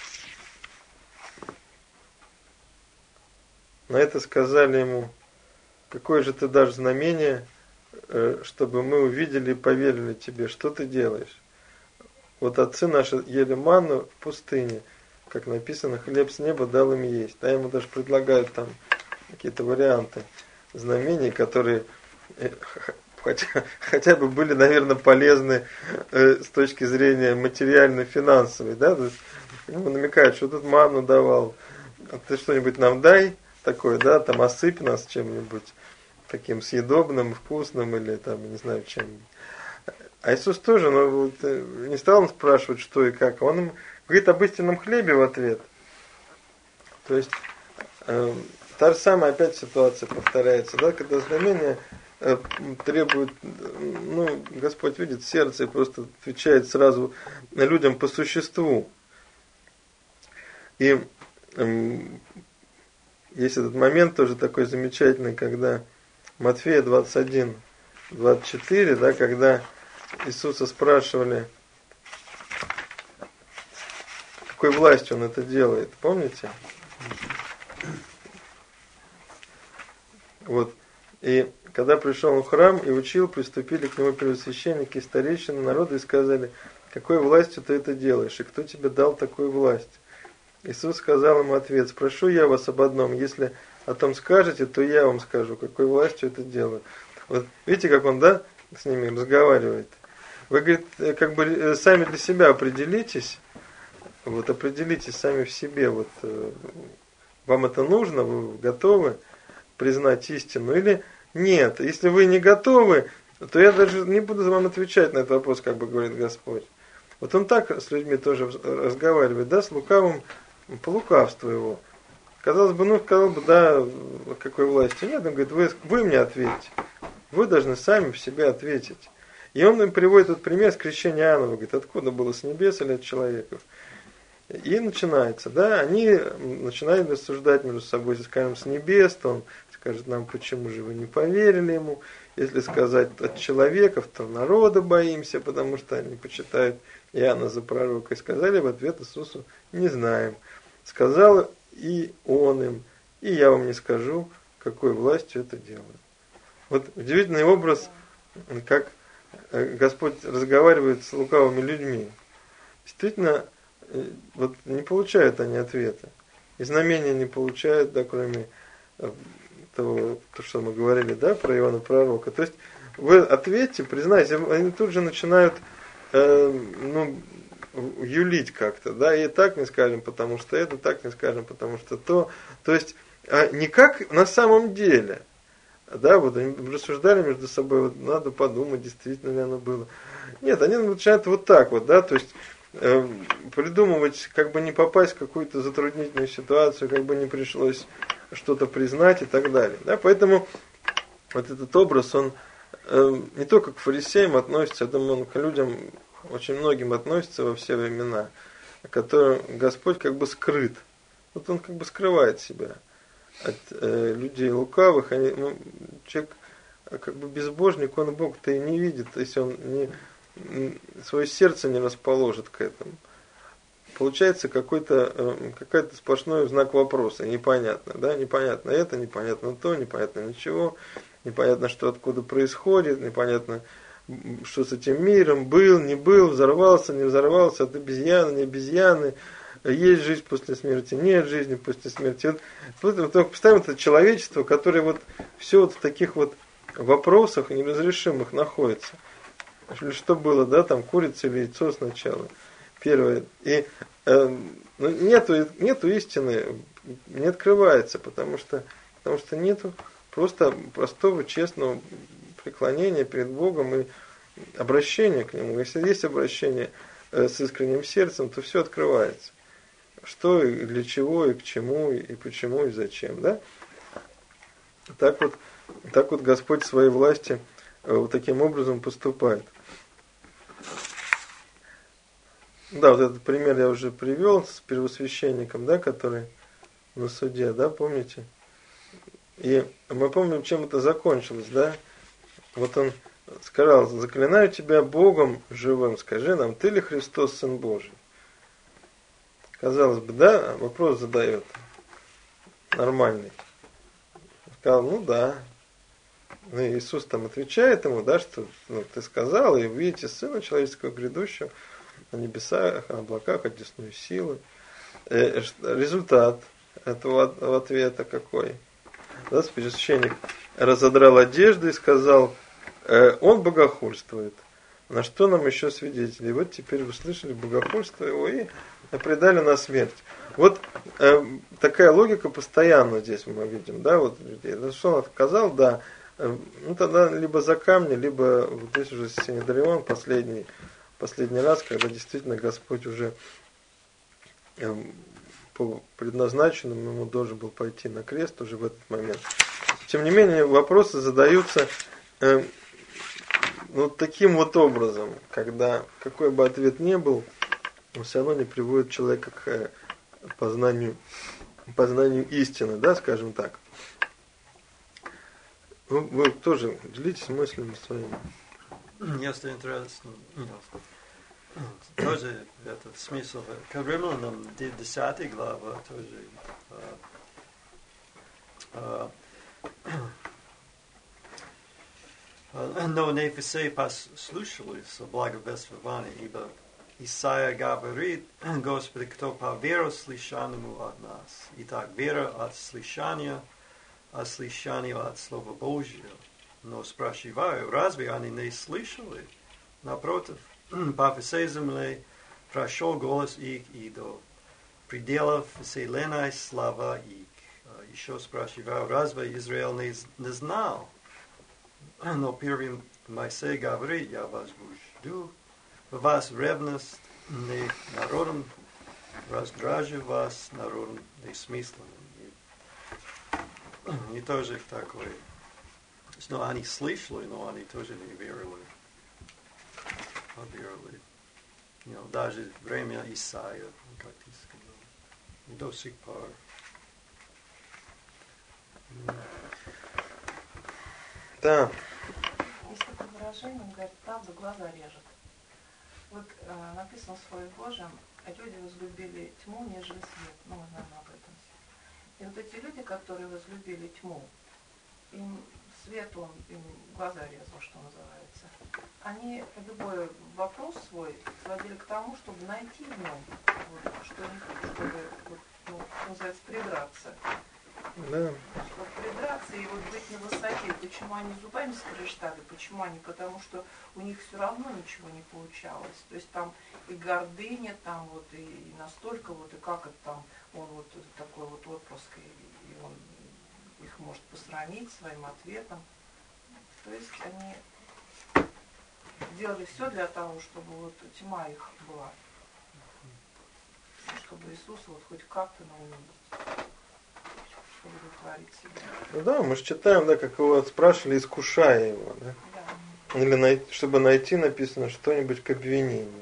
На это сказали ему, какое же ты дашь знамение, чтобы мы увидели и поверили тебе, что ты делаешь? Отцы наши ели манну в пустыне, как написано, хлеб с неба дал им есть. А ему даже предлагают там какие-то варианты знамений, которые хотя бы были, наверное, полезны с точки зрения материально-финансовой. Да? То есть, ему намекают, что тут манну давал, а ты что-нибудь нам дай такое, да, там осыпь нас чем-нибудь таким съедобным, вкусным или там, не знаю, чем-нибудь. А Иисус тоже, вот, не стал он спрашивать, что и как. Он им говорит об истинном хлебе в ответ. То есть, та же самая опять ситуация повторяется, да, когда знамения требует, Господь видит сердце и просто отвечает сразу людям по существу. И есть этот момент тоже такой замечательный, когда Матфея 21-24, да, когда Иисуса спрашивали, какой властью Он это делает, помните? Вот. И когда пришел он в храм и учил, приступили к нему первосвященники, старейшины народа и сказали, какой властью ты это делаешь, и кто тебе дал такую власть? Иисус сказал ему ответ, спрошу я вас об одном, если о том скажете, то я вам скажу, какой властью это делаю. Вот видите, как он, да, с ними разговаривает. Вы, говорит, как бы сами для себя определитесь, вот определитесь сами в себе, вот вам это нужно, вы готовы признать истину или нет. Если вы не готовы, то я даже не буду вам отвечать на этот вопрос, как бы говорит Господь. Вот он так с людьми тоже разговаривает, да, с лукавым, по лукавству его. Казалось бы, да, какой властью нет, он говорит, вы мне ответьте. Вы должны сами в себе ответить. И он им приводит этот пример с крещения Иоанна, говорит, откуда было, с небес или от человеков. И начинается, да, они начинают рассуждать между собой, если скажем с небес, то он скажет нам, почему же вы не поверили ему, если сказать от человеков, то народа боимся, потому что они почитают Иоанна за пророка, и сказали в ответ Иисусу, не знаем. Сказал и он им, и я вам не скажу, какой властью это делаю. Вот удивительный образ, как Господь разговаривает с лукавыми людьми. Действительно, вот не получают они ответа. И знамения не получают, да, кроме того, что мы говорили, да, про Иоанна Пророка. То есть вы ответьте, признайте, они тут же начинают юлить как-то, да, и так не скажем, потому что это, так не скажем, потому что то. То есть не как на самом деле. Да, вот они рассуждали между собой, вот надо подумать, действительно ли оно было. Нет, они начинают вот так вот, да, то есть придумывать, как бы не попасть в какую-то затруднительную ситуацию, как бы не пришлось что-то признать и так далее. Да, поэтому вот этот образ, он не только к фарисеям относится, я думаю, он к людям, очень многим относится во все времена, которым Господь как бы скрыт. Вот он как бы скрывает себя от людей лукавых. Человек как бы безбожник, он Бог-то и не видит, если он свое сердце не расположит к этому. Получается какой-то сплошной знак вопроса, непонятно, да, непонятно это, непонятно то, непонятно ничего, непонятно, что откуда происходит, непонятно, что с этим миром, был, не был, взорвался, не взорвался, от обезьяны, не обезьяны, есть жизнь после смерти, нет жизни после смерти. Вот представим это человечество, которое вот все вот в таких вот вопросах неразрешимых находится. Что было, да, там курица или яйцо сначала, первое. И нету истины, не открывается, потому что нету просто простого, честного преклонения перед Богом и обращения к Нему. Если есть обращение с искренним сердцем, то все открывается. Что и для чего, и к чему, и почему, и зачем, да? Так вот Господь в своей власти вот таким образом поступает. Да, вот этот пример я уже привел с первосвященником, да, который на суде, да, помните? И мы помним, чем это закончилось, да? Вот он сказал, заклинаю тебя Богом живым, скажи нам, ты ли Христос, Сын Божий? Казалось бы, да, вопрос задает нормальный. Сказал, ну да. Ну, Иисус там отвечает ему, да, что ты сказал, и увидите Сына Человеческого грядущего на небесах, на облаках, одесную силы. результат этого ответа какой? Да, священник разодрал одежды и сказал, он богохульствует. На что нам еще свидетели? И вот теперь вы слышали богохульство его и предали на смерть. Вот такая логика постоянно здесь мы видим, да, вот людей. Что он отказал, да, ну тогда либо за камни, либо вот здесь уже Синедрион последний раз, когда действительно Господь уже по предназначенному ему должен был пойти на крест уже в этот момент. Тем не менее, вопросы задаются таким вот образом, когда какой бы ответ ни был, он все равно не приводит человека к познанию истины, да, скажем так. Вы тоже делитесь мыслями своими. Если интересно, тоже это смысл. К Римлянам 10 глава тоже. Но не все послушались благовествования, ибо Исайя говорит, Господи, кто поверил слышанному от нас. Итак, вера от слышания, а слышание от Слова Божьего. Но спрашиваю, разве они не слышали? Напротив, по всей земле прошел голос их и до пределов вселенной слава их. Еще спрашиваю, разве Израиль не знал? Но первый Моисей говорит, я возбужду вас ревность не народом, раздражу вас народом несмысленным. И тоже такое. Но они слышали, но они тоже не верили. Поверили. Даже время Исаия, как ты сказал. И до сих пор. Да. Есть такое выражение, он говорит, правда глаза режет. Вот написано в Слове Божьем, люди возлюбили тьму, нежели свет. Ну, мы знаем об этом. И вот эти люди, которые возлюбили тьму, им свет, он им глаза резал, что называется. Они любой вопрос свой сводили к тому, чтобы найти в нем, вот, чтобы, вот, ну, что называется, придраться. Да. Чтобы придраться и вот быть на высоте. Почему они зубами скрежетали? Почему они? Потому что у них все равно ничего не получалось. То есть там и гордыня, там вот и настолько вот, и как это там, он вот такой вот отпуск, и он их может посрамить своим ответом. То есть они делали все для того, чтобы вот тьма их была. Чтобы Иисус вот хоть как-то наумить. Чтобы удовлетворить себя. Ну да, мы же читаем, да, как его спрашивали, искушая его, да? Да. Или чтобы найти, написано, что-нибудь к обвинению.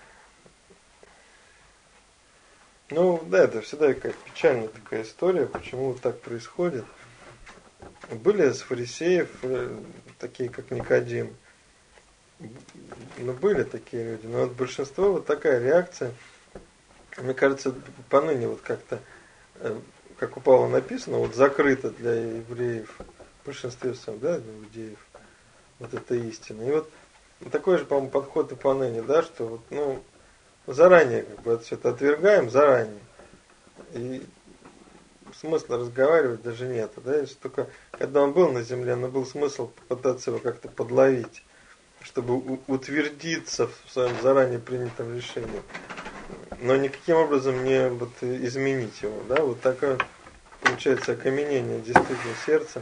Ну, да, это всегда какая-то печальная такая история, почему вот так происходит. Были из фарисеев такие, как Никодим. Ну, были такие люди, но вот большинство вот такая реакция. Мне кажется, поныне вот как-то, как у Павла написано, вот закрыто для евреев, в большинстве своем, да, иудеев, вот эта истина. И вот такой же, по-моему, подход и поныне, да, что вот, ну, заранее как бы все это отвергаем, заранее. И смысла разговаривать даже нет, да, если только когда он был на земле, но был смысл попытаться его как-то подловить, чтобы утвердиться в своем заранее принятом решении, но никаким образом не вот изменить его, да, вот такое получается окаменение действительно сердца.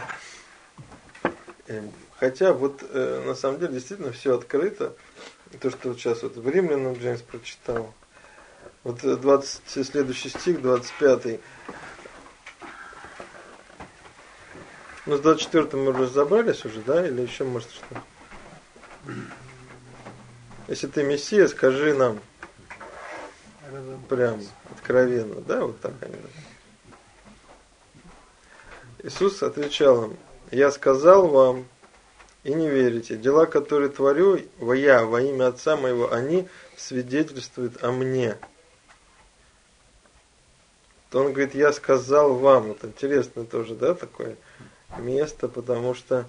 Хотя вот на самом деле действительно все открыто, то, что вот сейчас вот в Римлянам Джеймс прочитал, вот 20, следующий стих, 25. Ну, с 24-м мы разобрались уже, да? Или еще, может, что? Если ты Мессия, скажи нам прям откровенно, да? Вот так они. Иисус отвечал им: «Я сказал вам, и не верите. Дела, которые творю я во имя Отца моего, они свидетельствуют о мне». То он говорит: «Я сказал вам». Вот интересно тоже, да, такое место, потому что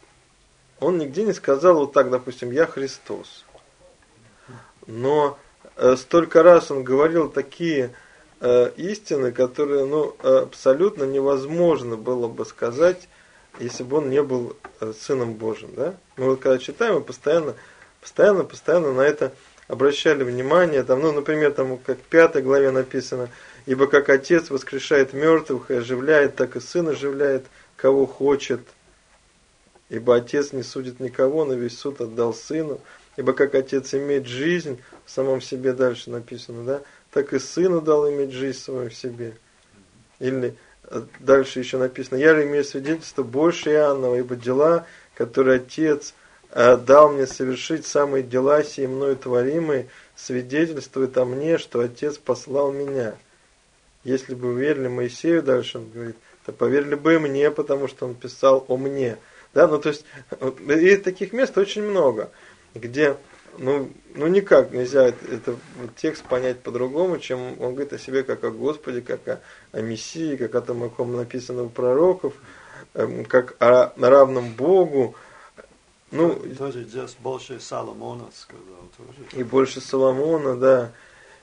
он нигде не сказал вот так, допустим, «Я Христос». Но столько раз он говорил такие истины, которые абсолютно невозможно было бы сказать, если бы он не был Сыном Божьим. Да? Мы вот когда читаем, мы постоянно на это обращали внимание. Там, например, там, как в 5 главе написано: «Ибо как Отец воскрешает мертвых и оживляет, так и Сын оживляет, кого хочет. Ибо Отец не судит никого, но весь суд отдал Сыну. Ибо как Отец имеет жизнь в самом себе», дальше написано, да, «так и Сыну дал иметь жизнь в самом себе». Или дальше еще написано: «Я же имею свидетельство больше Иоаннова, ибо дела, которые Отец дал мне совершить, самые дела сии мною творимые, свидетельствуют о мне, что Отец послал меня. Если бы вы верили Моисею», дальше он говорит, «то поверили бы и мне, потому что он писал о мне». Да, то есть, и таких мест очень много, где, никак нельзя этот текст понять по-другому, чем он говорит о себе как о Господе, как о Мессии, как о том, о ком написано у пророков, как о равном Богу. Тоже здесь больше Соломона сказал. Тоже. И больше Соломона, да.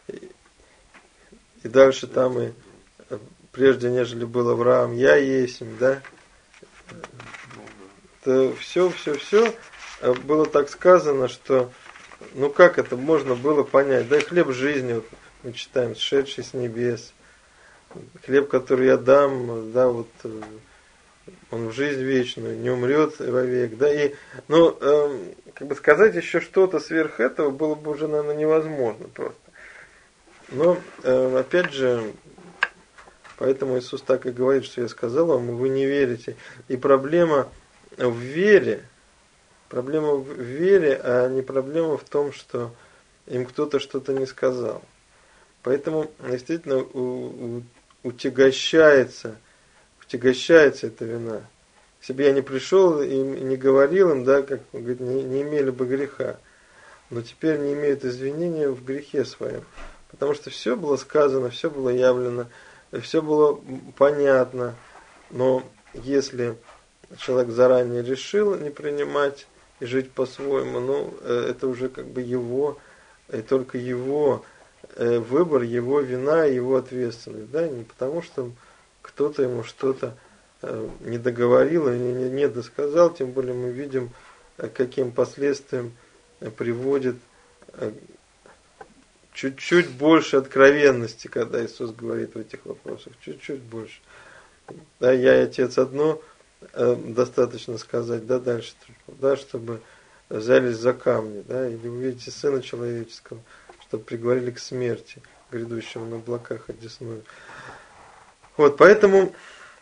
И дальше там и прежде, нежели был Авраам, я есть, да. Это все было так сказано, что, как это можно было понять? Да, и хлеб жизни, вот мы читаем, сшедший с небес. Хлеб, который я дам, да, вот он в жизнь вечную, не умрет вовек, да, и, сказать еще что-то сверх этого было бы уже, наверное, невозможно просто. Но, опять же, поэтому Иисус так и говорит, что я сказал вам, вы не верите. И проблема в вере, а не проблема в том, что им кто-то что-то не сказал. Поэтому, действительно, утягощается эта вина. Если бы я не пришел и не говорил им, да, как он говорит, не имели бы греха. Но теперь не имеют извинения в грехе своем. Потому что все было сказано, все было явлено, все было понятно. Но если человек заранее решил не принимать и жить по-своему, это уже как бы его, и только его выбор, его вина, его ответственность. Да? Не потому что кто-то ему что-то не договорил или не досказал, тем более мы видим, каким последствиям приводит чуть-чуть больше откровенности, когда Иисус говорит в этих вопросах, чуть-чуть больше. Да, я и Отец одно, достаточно сказать, да, дальше, да, чтобы взялись за камни, да, или увидите Сына Человеческого, чтобы приговорили к смерти, грядущему на облаках одесную. Вот, поэтому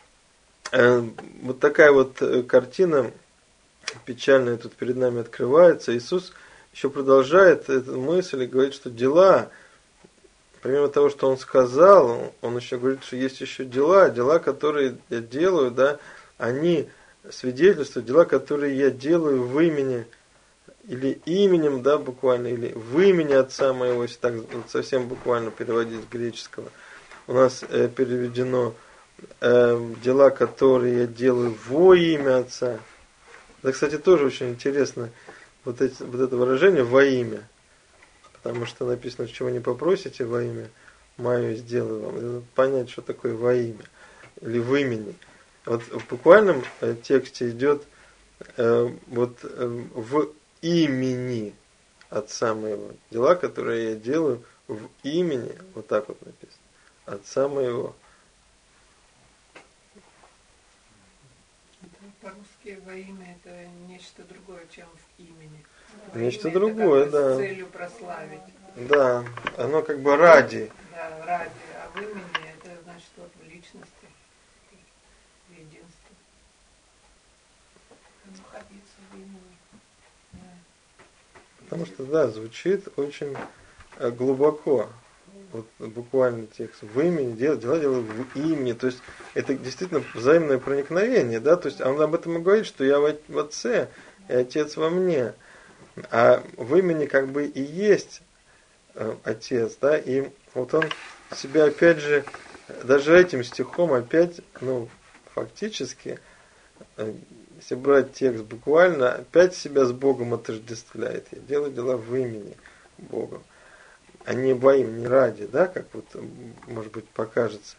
вот такая вот картина печальная тут перед нами открывается. Иисус еще продолжает эту мысль и говорит, что дела, помимо того, что Он сказал, Он еще говорит, что есть еще дела, которые я делаю, да, они свидетельствуют, дела, которые я делаю в имени, или именем, да, буквально, или в имени Отца Моего, если так совсем буквально переводить с греческого. У нас переведено дела, которые я делаю во имя Отца. Это, кстати, тоже очень интересно, вот это выражение «во имя». Потому что написано, чего не попросите во имя мое сделаю вам. Надо понять, что такое во имя. Или в имени. Вот в буквальном тексте идет в имени Отца Моего. Дела, которые я делаю в имени, вот так вот написано, Отца Моего. По-русски во имя это нечто другое, чем в имени. Нечто другое, это да. С целью прославить. Да, оно как бы ради. Да, ради. А в имени это значит вот в личности, в единстве. Находиться в имени. Потому что, да, звучит очень глубоко. Вот буквально текст. В имени, дела делаю в имени. То есть это действительно взаимное проникновение, да. То есть он об этом и говорит, что я в Отце, и Отец во мне. А в имени как бы и есть Отец, да. И вот он себя опять же, даже этим стихом опять, фактически, если брать текст буквально, опять себя с Богом отождествляет. Я делаю дела в имени Бога. а не во имя, не ради, да, как вот, может быть, покажется.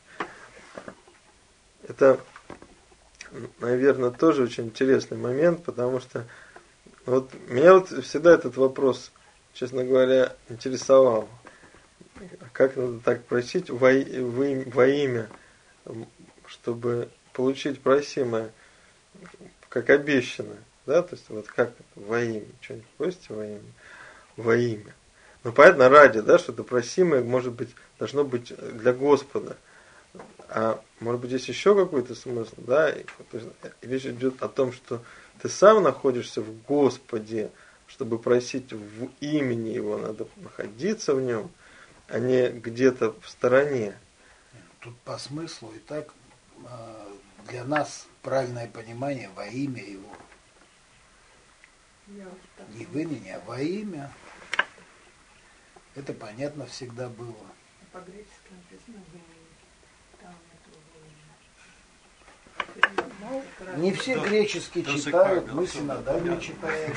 Это, наверное, тоже очень интересный момент, потому что вот меня вот всегда этот вопрос, честно говоря, интересовал. Как надо так просить во имя, чтобы получить просимое, как обещано, да, то есть вот как это, во имя, что-нибудь просите во имя? Во имя. Ну, понятно, ради, да, что-то просимое, может быть, должно быть для Господа. А может быть, здесь еще какой-то смысл, да? То есть, речь идет о том, что ты сам находишься в Господе, чтобы просить в имени Его, надо находиться в Нем, а не где-то в стороне. Тут по смыслу и так для нас правильное понимание во имя Его. Не в имени, а во имя. Это понятно всегда было. По-гречески написано в имени. Там это Не все гречески читают, мы синодально читаем.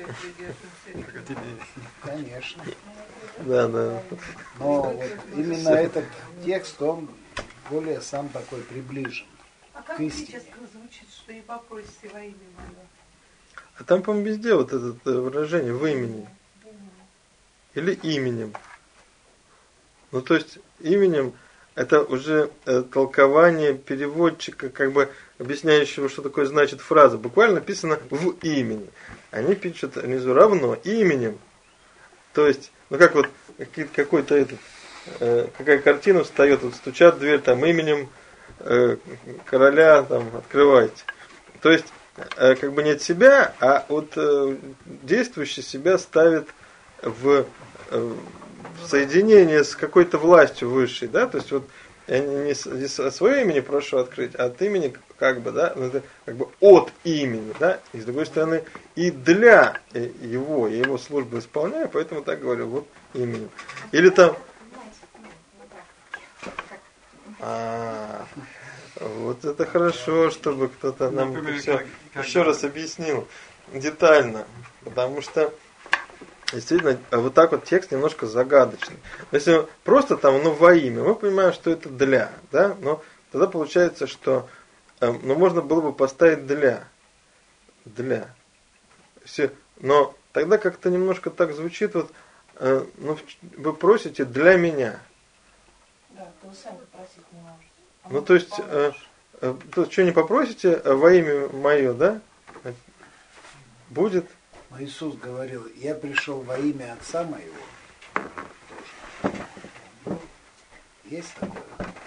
Конечно. Да, да. Но вот именно этот текст, он более сам такой приближен А к как истине. гречески звучит, что и попросите во имя мое? А там, по-моему, везде вот это выражение в имени. Или именем. Ну, то есть, именем это уже толкование переводчика, как бы объясняющего, что такое значит фраза. Буквально написано в имени. Они пишут внизу равно именем. То есть, ну как вот какой-то этот, какая картина встает, вот стучат в дверь там именем короля, там открывайте. То есть, как бы не от себя, а вот действующий себя ставит в соединение с какой-то властью высшей, да, то есть вот я не от своего имени прошу открыть, а от имени как бы, да, ну, это как бы от имени, да, и с другой стороны и для его, я его службу исполняю, поэтому так говорю, вот именем. Или там, вот это хорошо, чтобы кто-то нам Например, все как еще раз объяснил детально, потому что действительно, вот так вот текст немножко загадочный. Если просто там, ну, во имя, мы понимаем, что это для, да, но тогда получается, что, ну, можно было бы поставить для. Все, но тогда как-то немножко так звучит, вот, ну, вы просите для меня. Да, то вы сами попросить не можете. Ну, то есть, то, что не попросите во имя мое, да, будет. Но Иисус говорил, я пришел во имя Отца моего. Есть такое?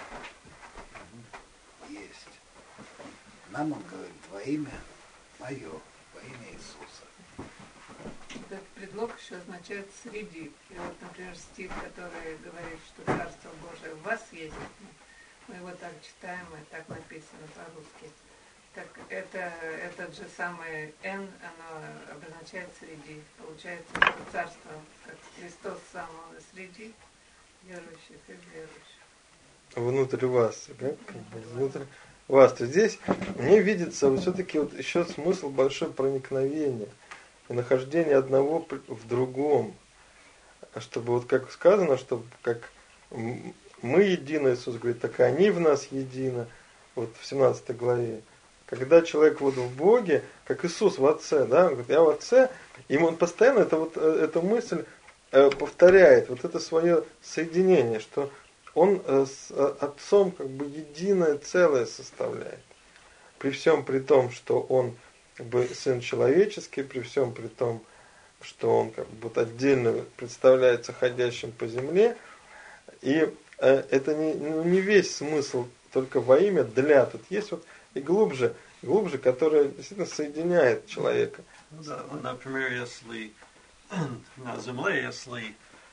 Есть. Нам он говорит во имя мое, во имя Иисуса. Этот предлог еще означает среди. И вот, например, стих, который говорит, что Царство Божие в вас есть, мы его так читаем, и так написано по-русски. Так этот же самый «н», оно обозначает среди. Получается, что Царство, как Христос сам, он и среди верующих и верующих. Внутрь вас, да? Внутрь вас. То здесь мне видится вот все-таки вот еще смысл большое проникновения и нахождение одного в другом. Чтобы вот как сказано, что как мы едины, Иисус говорит, так и они в нас едины. Вот в 17 главе. Когда человек вот в Боге, как Иисус в Отце, да, он говорит, я в Отце, и он постоянно эту мысль повторяет, вот это свое соединение, что он с Отцом как бы единое целое составляет. При всем при том, что он как бы Сын человеческий, при всем при том, что он как бы вот отдельно представляется ходящим по земле, и это не весь смысл только во имя для, тут есть вот и глубже, которая действительно соединяет человека. Ну да, например, если на земле, если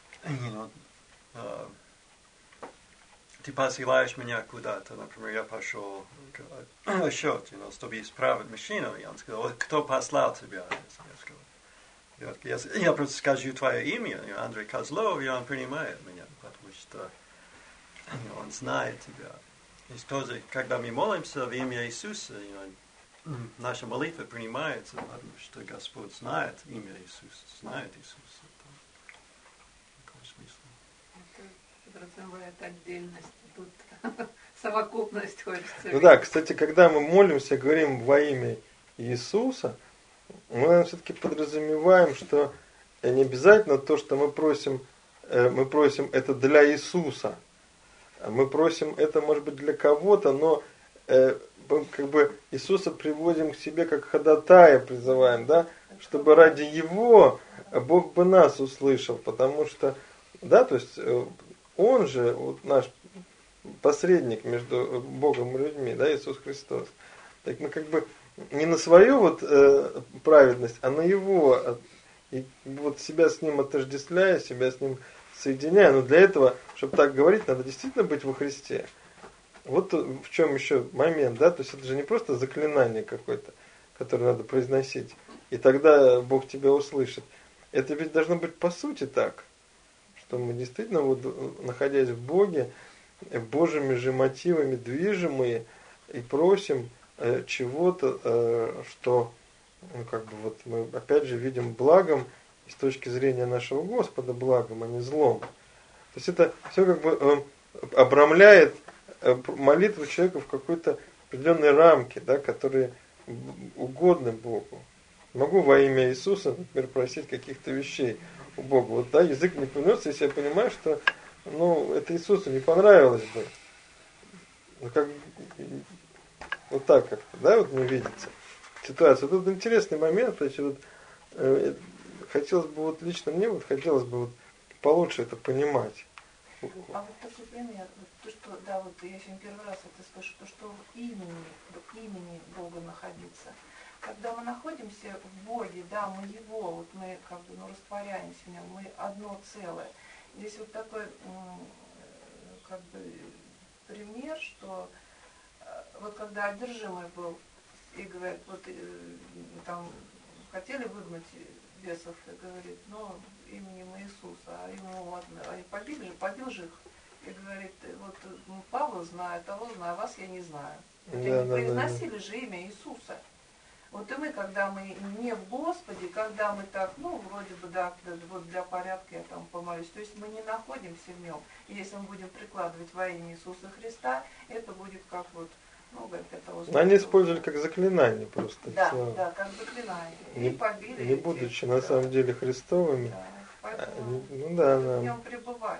ты посылаешь меня куда-то, например, я пошел счет, чтобы исправить машину, и он сказал, кто послал тебя? Я сказал, я просто скажу твое имя, Андрей Козлов, и он принимает меня, потому что он знает тебя. И тоже, когда мы молимся в имя Иисуса, наша молитва принимается, потому что Господь знает имя Иисуса, знает Иисуса. В каком смысле? подразумевает отдельность. Тут совокупность хочется. Ну да, кстати, когда мы молимся, говорим во имя Иисуса, мы, наверное, все-таки подразумеваем, что не обязательно то, что мы просим это для Иисуса. Мы просим это, может быть, для кого-то, но как бы Иисуса приводим к себе как ходатая, призываем, да, чтобы ради Его Бог бы нас услышал, потому что, да, то есть Он же вот наш посредник между Богом и людьми, да, Иисус Христос. Так мы как бы не на свою вот праведность, а на Его, и вот себя с Ним отождествляя, себя с Ним соединяя. Но для этого, чтобы так говорить, надо действительно быть во Христе. Вот в чем еще момент, да, то есть это же не просто заклинание какое-то, которое надо произносить, и тогда Бог тебя услышит. Это ведь должно быть по сути так, что мы действительно, вот, находясь в Боге, Божьими же мотивами движимые, и просим чего-то, что, ну, как бы вот мы опять же видим благом, и с точки зрения нашего Господа благом, а не злом. То есть это все как бы обрамляет молитву человека в какой-то определенной рамке, да, которые угодны Богу. Могу во имя Иисуса, например, просить каких-то вещей у Бога. Вот, да, язык не повернется, если я понимаю, что, ну, это Иисусу не понравилось бы. Ну, как, вот так как-то, да, вот мне видится ситуация. Тут интересный момент, то есть вот, хотелось бы, вот лично мне, вот хотелось бы вот получше это понимать. А вот такой пример, вот то, что, да, вот я сегодня первый раз это слышу, то, что в имени Бога находиться. Когда мы находимся в Боге, да, мы Его, вот мы как бы, ну, растворяемся в Нем, мы одно целое. Здесь вот такой, как бы, пример, что вот когда одержимый был и говорит, вот там хотели выгнать бесов, и говорит, ну, именем Иисуса, а ему ладно, а побил же их, и говорит, вот Павла знаю, того знаю, а вас я не знаю. Вот да, они произносили же имя Иисуса. Вот и мы, когда мы не в Господе, когда мы так, ну, вроде бы, да, вот для порядка я там помолюсь, то есть мы не находимся в Нем. И если мы будем прикладывать во имя Иисуса Христа, это будет как вот, ну, говорит, это вот... Они использовали как заклинание просто. Да, все. да, как заклинание. Не, и побили. Не будучи на самом деле Христовыми. Да, поэтому ну да, в Нем пребывать.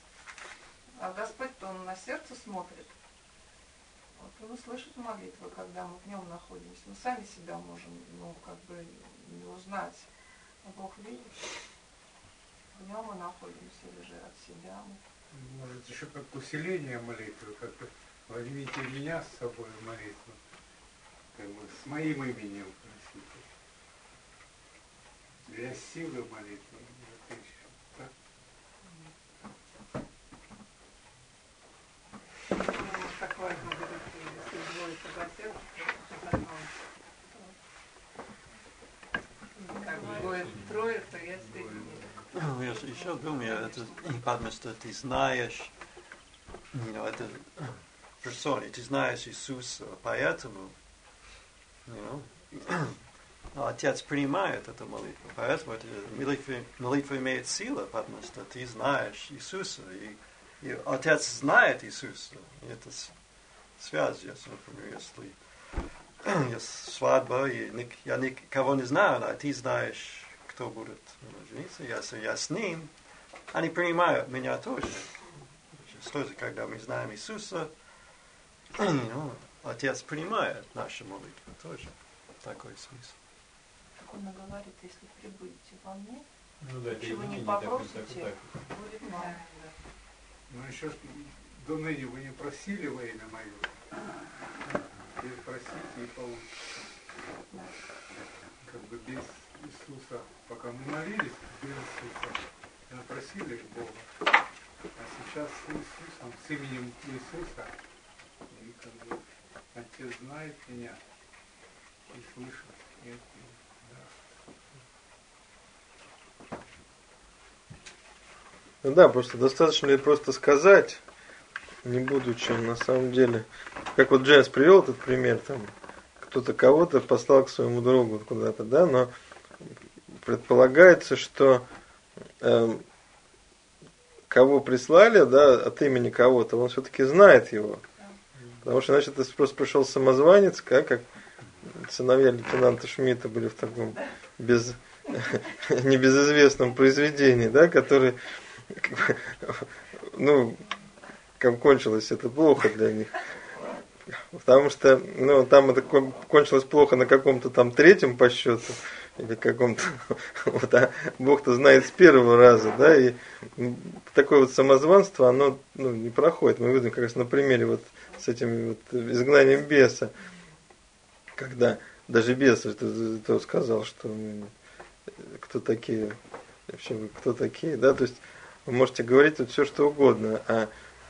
А Господь-то Он на сердце смотрит. Вот Он услышит молитвы, когда мы в Нем находимся. Мы сами себя можем, ну, как бы не узнать. А Бог видит. В Нем мы находимся, или же от себя. Может, еще как усиление молитвы, как-то возьмите меня с собой в молитву, как бы с моим именем просите. Для силы молитвы. Так важно будет, если двое согласятся, как будет трое, то я соединю. Я еще думаю, это потому что ты знаешь, это персоне, ты знаешь Иисуса, поэтому Отец принимает эту молитву, поэтому эта молитва имеет силу, потому что ты знаешь Иисуса, и Отец знает Иисуса. И это связь, если, например, если есть свадьба, и я никого не знаю, а ты знаешь, кто будет жениться, если я с ним, они принимают меня тоже. Тоже, когда мы знаем Иисуса, Отец принимает наши молитвы тоже. Такой смысл. Так Он говорит, если прибудете во мне, ну, да, чего не попросите, будет вам. Ну еще до ныне вы не просили во имя мое. Теперь просите и получите. Как бы без Иисуса, пока мы молились, без Иисуса, мы просили Бога. А сейчас с Иисусом, с именем Иисуса, и как бы Отец знает меня и слышит. И это, Ну да, просто достаточно ли просто сказать, не будучи на самом деле, как вот Джеймс привел этот пример, там кто-то кого-то послал к своему другу куда-то, да, но кого прислали, да, от имени кого-то, он все-таки знает его. Потому что, иначе это просто пришел самозванец, как сыновья лейтенанта Шмидта были в таком небезызвестном произведении, да, который, как кончилось это плохо для них. Потому что, там это кончилось плохо на каком-то там третьем по счету, или каком-то, а Бог-то знает с первого раза, да, и такое вот самозванство, оно, не проходит. Мы видим как раз на примере вот с этим вот изгнанием беса, когда даже бес то сказал, что кто такие, вообще вы кто такие, да, то есть вы можете говорить тут все что угодно, а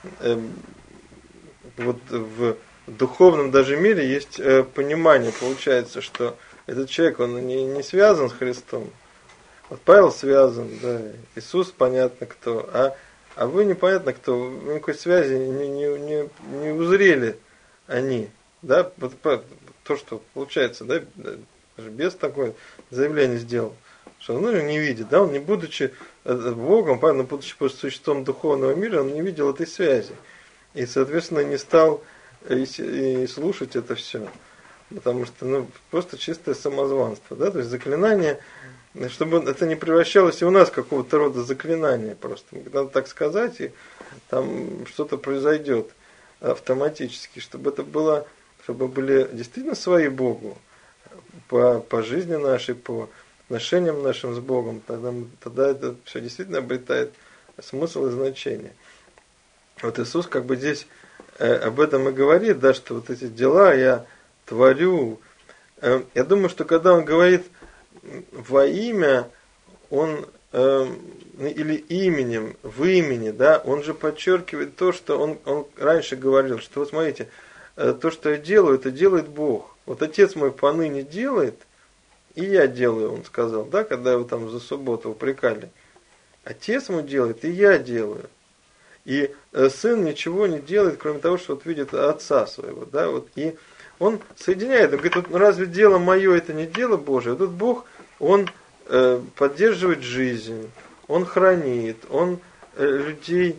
вот в духовном даже мире есть понимание, получается, что этот человек, он не связан с Христом. Вот Павел связан, да, Иисус понятно кто, а вы непонятно кто, вы никакой связи не узрели они, да, вот то, что получается, да, даже бес такое заявление сделал, что он не видит, да, он не будучи Богом, понятно, будучи просто существом духовного мира, он не видел этой связи, и, соответственно, не стал и слушать это все. Потому что, просто чистое самозванство, да, то есть заклинание, чтобы это не превращалось и у нас какого-то рода заклинание просто. Надо так сказать, и там что-то произойдет автоматически, чтобы это было, чтобы были действительно свои Богу, по жизни нашей, по отношениям нашим с Богом, тогда это все действительно обретает смысл и значение. Вот Иисус как бы здесь об этом и говорит, да, что вот эти дела я творю. Я думаю, что когда он говорит во имя, он или именем, в имени, да, он же подчеркивает то, что он раньше говорил, что вот смотрите, то, что я делаю, это делает Бог. Вот Отец мой поныне делает, и я делаю, он сказал, да, когда его там за субботу упрекали. Отец мой делает, и я делаю. И сын ничего не делает, кроме того, что вот видит отца своего, да, вот, и он соединяет, он говорит, вот разве дело мое это не дело Божие? Вот тут Бог, он поддерживает жизнь, он хранит, он людей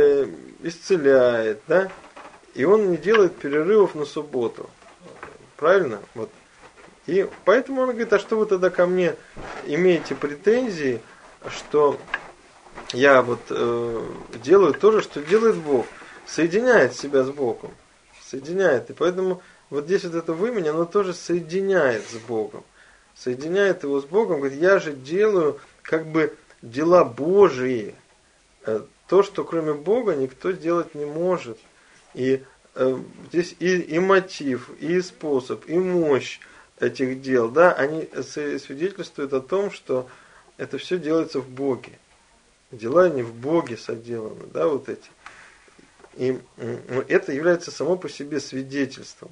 исцеляет, да, и он не делает перерывов на субботу, правильно? Вот. И поэтому он говорит, а что вы тогда ко мне имеете претензии, что я вот делаю то же, что делает Бог, соединяет себя с Богом, соединяет, и поэтому вот здесь вот это в имени, оно тоже соединяет с Богом. Соединяет его с Богом, говорит, я же делаю как бы дела Божии. То, что кроме Бога никто сделать не может. И здесь и мотив, и способ, и мощь этих дел, да, они свидетельствуют о том, что это все делается в Боге. Дела не в Боге соделаны, да, вот эти. И это является само по себе свидетельством.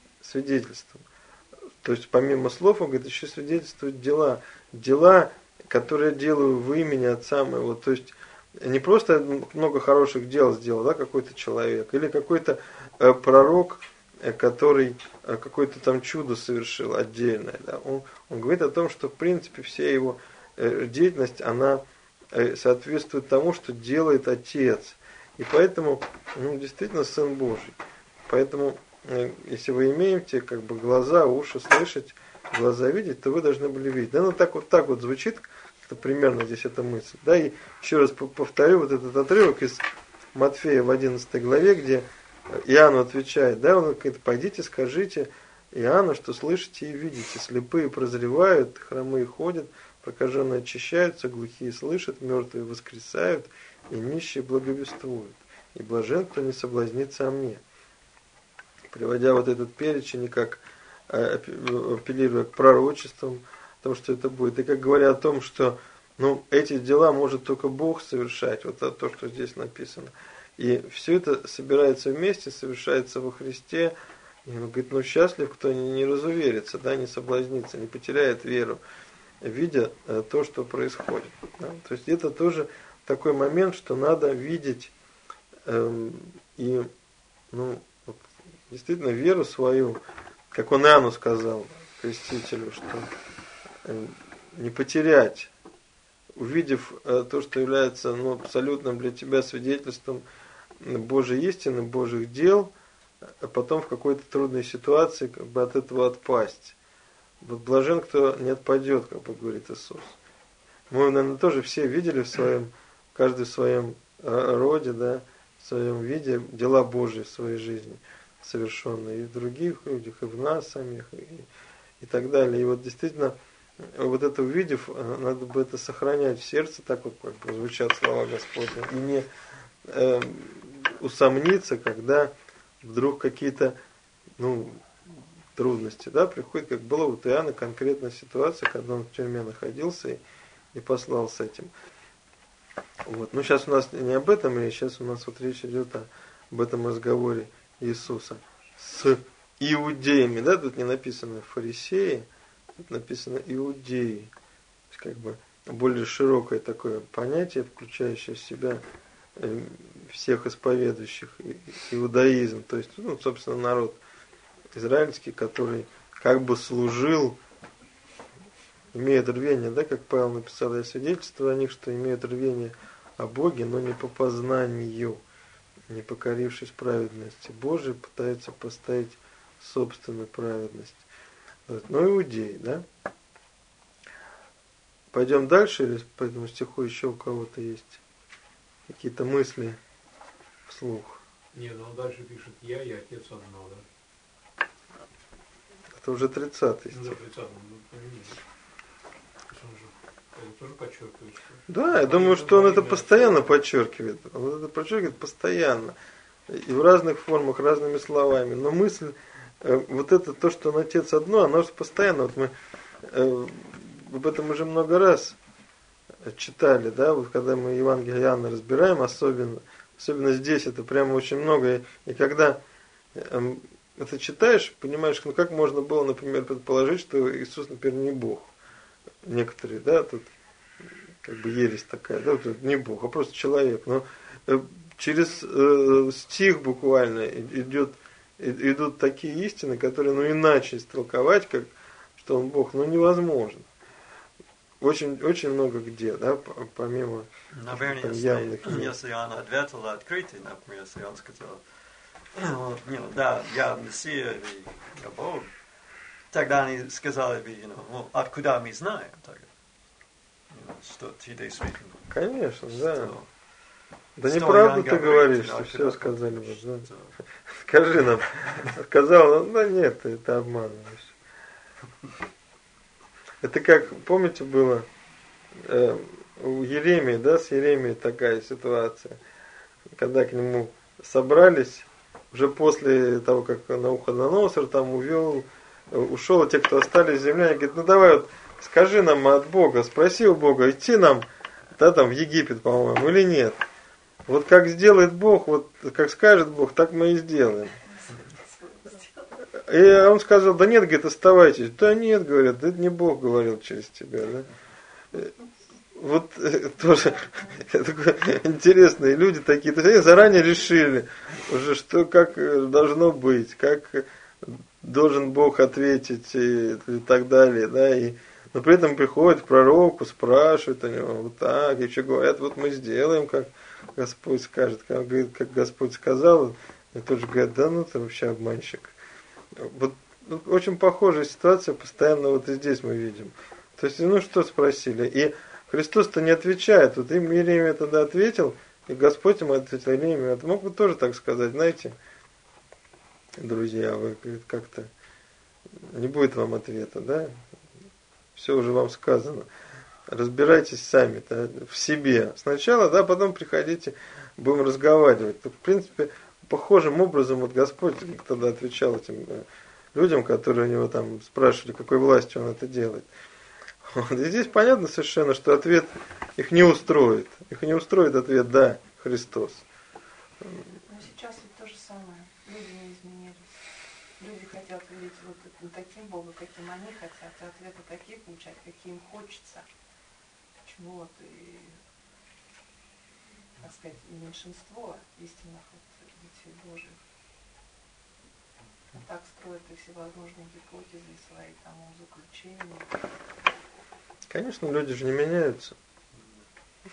То есть помимо слов, он говорит, еще свидетельствуют дела. Дела, которые я делаю в имени Отца моего. То есть не просто много хороших дел сделал, да, какой-то человек, или какой-то пророк, который какое-то там чудо совершил отдельное. Да. Он говорит о том, что в принципе вся его деятельность, она соответствует тому, что делает Отец. И поэтому, действительно, Сын Божий. Поэтому, если вы имеете как бы глаза, уши слышать, глаза видеть, то вы должны были видеть. Да, так вот звучит как-то примерно здесь эта мысль. Да, и еще раз повторю вот этот отрывок из Матфея в 11 главе, где Иоанн отвечает, да, он говорит, пойдите, скажите Иоанну, что слышите и видите, слепые прозревают, хромые ходят, прокаженные очищаются, глухие слышат, мертвые воскресают, и нищие благовествуют. И блажен, кто не соблазнится о мне. Приводя вот этот перечень, и как апеллируя к пророчествам, о том, что это будет, и как говоря о том, что эти дела может только Бог совершать, вот то, что здесь написано. И все это собирается вместе, совершается во Христе. И он говорит, счастлив, кто не разуверится, да, не соблазнится, не потеряет веру, видя то, что происходит. Да. То есть это тоже такой момент, что надо видеть и действительно веру свою, как он Иоанну сказал, крестителю, что не потерять увидев то, что является абсолютным для тебя свидетельством Божьей истины, Божьих дел, а потом в какой-то трудной ситуации как бы от этого отпасть. Вот блажен, кто не отпадет, как бы говорит Иисус. Мы, наверное, тоже все видели каждый в своем роде, да, в своем виде дела Божьи в своей жизни совершенные и в других людях, и в нас самих, и так далее. И вот действительно, вот это увидев, надо бы это сохранять в сердце, так вот как бы звучат слова Господня, и не усомниться, когда вдруг какие-то трудности, да, приходят, как было у Иоанна конкретная ситуация, когда он в тюрьме находился и послал с этим. Вот. Но сейчас у нас не об этом речь, сейчас у нас вот речь идет об этом разговоре Иисуса с иудеями, да, тут не написано фарисеи, тут написано иудеи, то есть как бы более широкое такое понятие, включающее в себя всех исповедующих иудаизм, то есть, собственно, народ израильский, который как бы служил, имеет рвение, да, как Павел написал, я свидетельствую о них, что имеют рвение о Боге, но не по познанию, не покорившись праведности Божией, пытаются поставить собственную праведность. Но иудеи, да? Пойдем дальше, или по этому стиху еще у кого-то есть какие-то мысли вслух? Не, он дальше пишет я и отец одно, да? Это уже 30-й стих. Да, 30-й, он тоже подчеркивает. Да, я думаю, что он это постоянно подчеркивает. Он это подчеркивает постоянно. И в разных формах, разными словами. Но мысль, вот это то, что он отец одно, оно же постоянно. Вот мы об этом уже много раз читали, да, вот когда мы Евангелие Иоанна разбираем, особенно здесь это прямо очень много. И когда это читаешь, понимаешь, как можно было, например, предположить, что Иисус, например, не Бог. Некоторые, да, тут как бы ересь такая, да, вот не Бог, а просто человек. Но через стих буквально идут такие истины, которые, иначе истолковать, как что он Бог, невозможно. Очень, очень много где, да, помимо наверное, явных. Если он ответил открытый, например, если он сказал, да, я Мессия, я Бог, тогда они сказали бы, откуда мы знаем тогда, что ты действительно. Конечно, да. Что, да неправду ты говоришь, что все сказали бы, да. Скажи нам, сказал, нет, это обманываешь. Это как, помните, было у Еремии, да, с Еремией такая ситуация, когда к нему собрались, уже после того, как Навуходоносор там ушел, и те, кто остались земляне, говорит, давай вот скажи нам от Бога, спроси у Бога, идти нам, да, там в Египет, по-моему, или нет. Вот как сделает Бог, вот как скажет Бог, так мы и сделаем. И он сказал, да нет, говорит, оставайтесь. Да нет, говорят, это не Бог говорил через тебя, да. Вот тоже такое интересные люди такие, то есть заранее решили уже, что как должно быть, как должен Бог ответить и так далее, да, но при этом приходят к пророку, спрашивают у него, вот так, и что говорят, вот мы сделаем, как Господь скажет, как Господь сказал, и тоже говорят, да ты вообще обманщик. Вот очень похожая ситуация постоянно вот и здесь мы видим. То есть, что спросили, и Христос-то не отвечает, вот им Иеремия тогда ответил, и Господь ему ответил, Иеремия, это мог бы тоже так сказать, знаете, друзья, вы как-то, не будет вам ответа, да, все уже вам сказано, разбирайтесь сами, да, в себе сначала, да, потом приходите, будем разговаривать. В принципе, похожим образом вот Господь тогда отвечал этим людям, которые у него там спрашивали, какой властью он это делает. И здесь понятно совершенно, что ответ их не устроит. Их не устроит ответ «да, Христос». Но сейчас ведь то же самое. Люди не изменились. Люди хотят видеть вот таким Богом, каким они хотят, и ответы такие получать, какие им хочется. Вот, и, так сказать, меньшинство истинных детей Божьих. Так строят и всевозможные гипотезы, и свои там заключения. Конечно, люди же не меняются.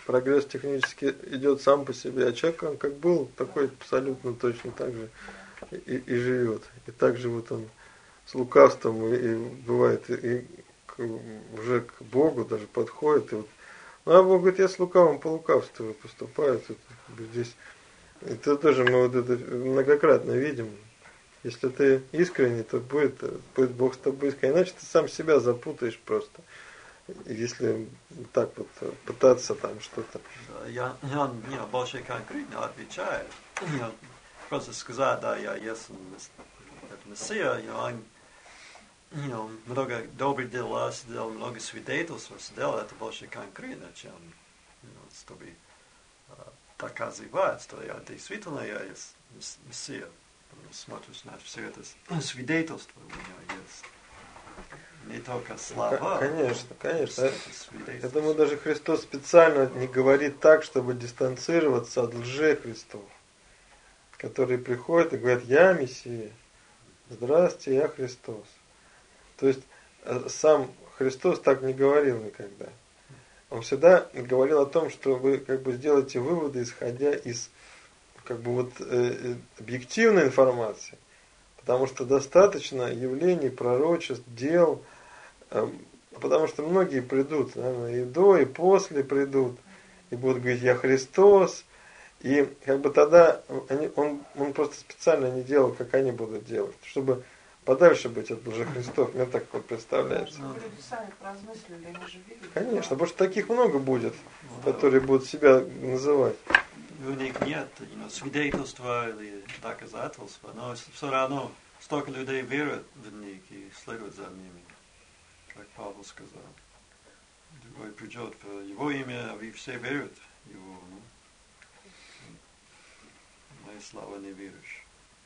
прогресс технически идет сам по себе, а человек, он как был, такой абсолютно точно так же и живет. И так же вот он с лукавством и бывает уже к Богу даже подходит. И вот, ну, а Бог говорит, я с лукавым по лукавству поступаю. Тут, здесь, это тоже мы вот это многократно видим. Если ты искренний, то будет Бог с тобой искренний. Иначе ты сам себя запутаешь просто. Если так вот пытаться там что-то. Я больше конкретно отвечаю. Просто сказать, да, я есть Мессия, много добрых дел сделал, много свидетельств сделал, это больше конкретно, чем чтобы доказывать, что я действительно я есть Мессия. Смотришь на все это свидетельство у меня есть. Не только слова. Конечно, конечно. Я думаю, даже Христос специально не говорит так, чтобы дистанцироваться от лже-христов, которые приходят и говорят, я Мессия, здравствуйте, я Христос. То есть сам Христос так не говорил никогда. Он всегда говорил о том, что вы как бы сделаете выводы, исходя из как бы вот объективной информации, потому что достаточно явлений, пророчеств, дел, потому что многие придут, наверное, и до, и после придут, и будут говорить, я Христос, и как бы тогда он просто специально не делал, как они будут делать, чтобы подальше быть от лжехристов, мне так вот представляется. Люди сами поразмыслили, они же видели. Конечно, потому что таких много будет, которые будут себя называть. У них нет свидетельства или доказательства, но все равно столько людей веруют в них и следуют за ними, как Павел сказал. Другой придет в его имя, а вы все верят в его. Моя слава не веришь.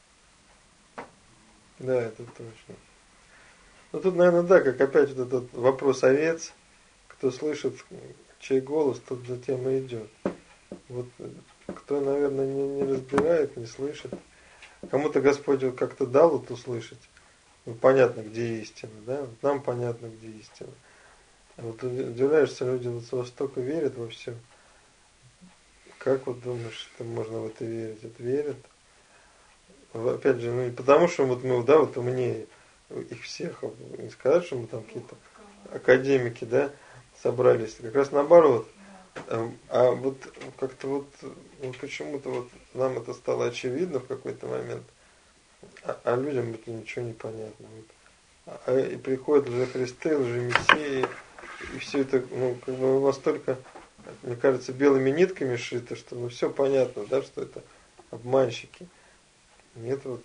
Да, это точно. Ну тут, наверное, да, как опять вот этот вопрос овец, кто слышит чей голос, тот за тем и идет. Вот кто, наверное, не разбирает, не слышит. Кому-то Господь вот как-то дал вот услышать. Ну, понятно, где истина, да? Вот нам понятно, где истина. А вот удивляешься, люди вот столько верят во все. Как вот думаешь, что можно в это верить? Это верят. Опять же, ну не потому, что вот мы, да, вот умнее их всех, не сказать, что мы там какие-то академики, да, собрались. Как раз наоборот. А вот как-то вот почему-то вот нам это стало очевидно в какой-то момент, а людям это ничего не понятно. Вот. И приходят лжехристы, лжемессии, и все это, ну, как бы настолько, мне кажется, белыми нитками шито, что ну все понятно, да, что это обманщики. Нет вот.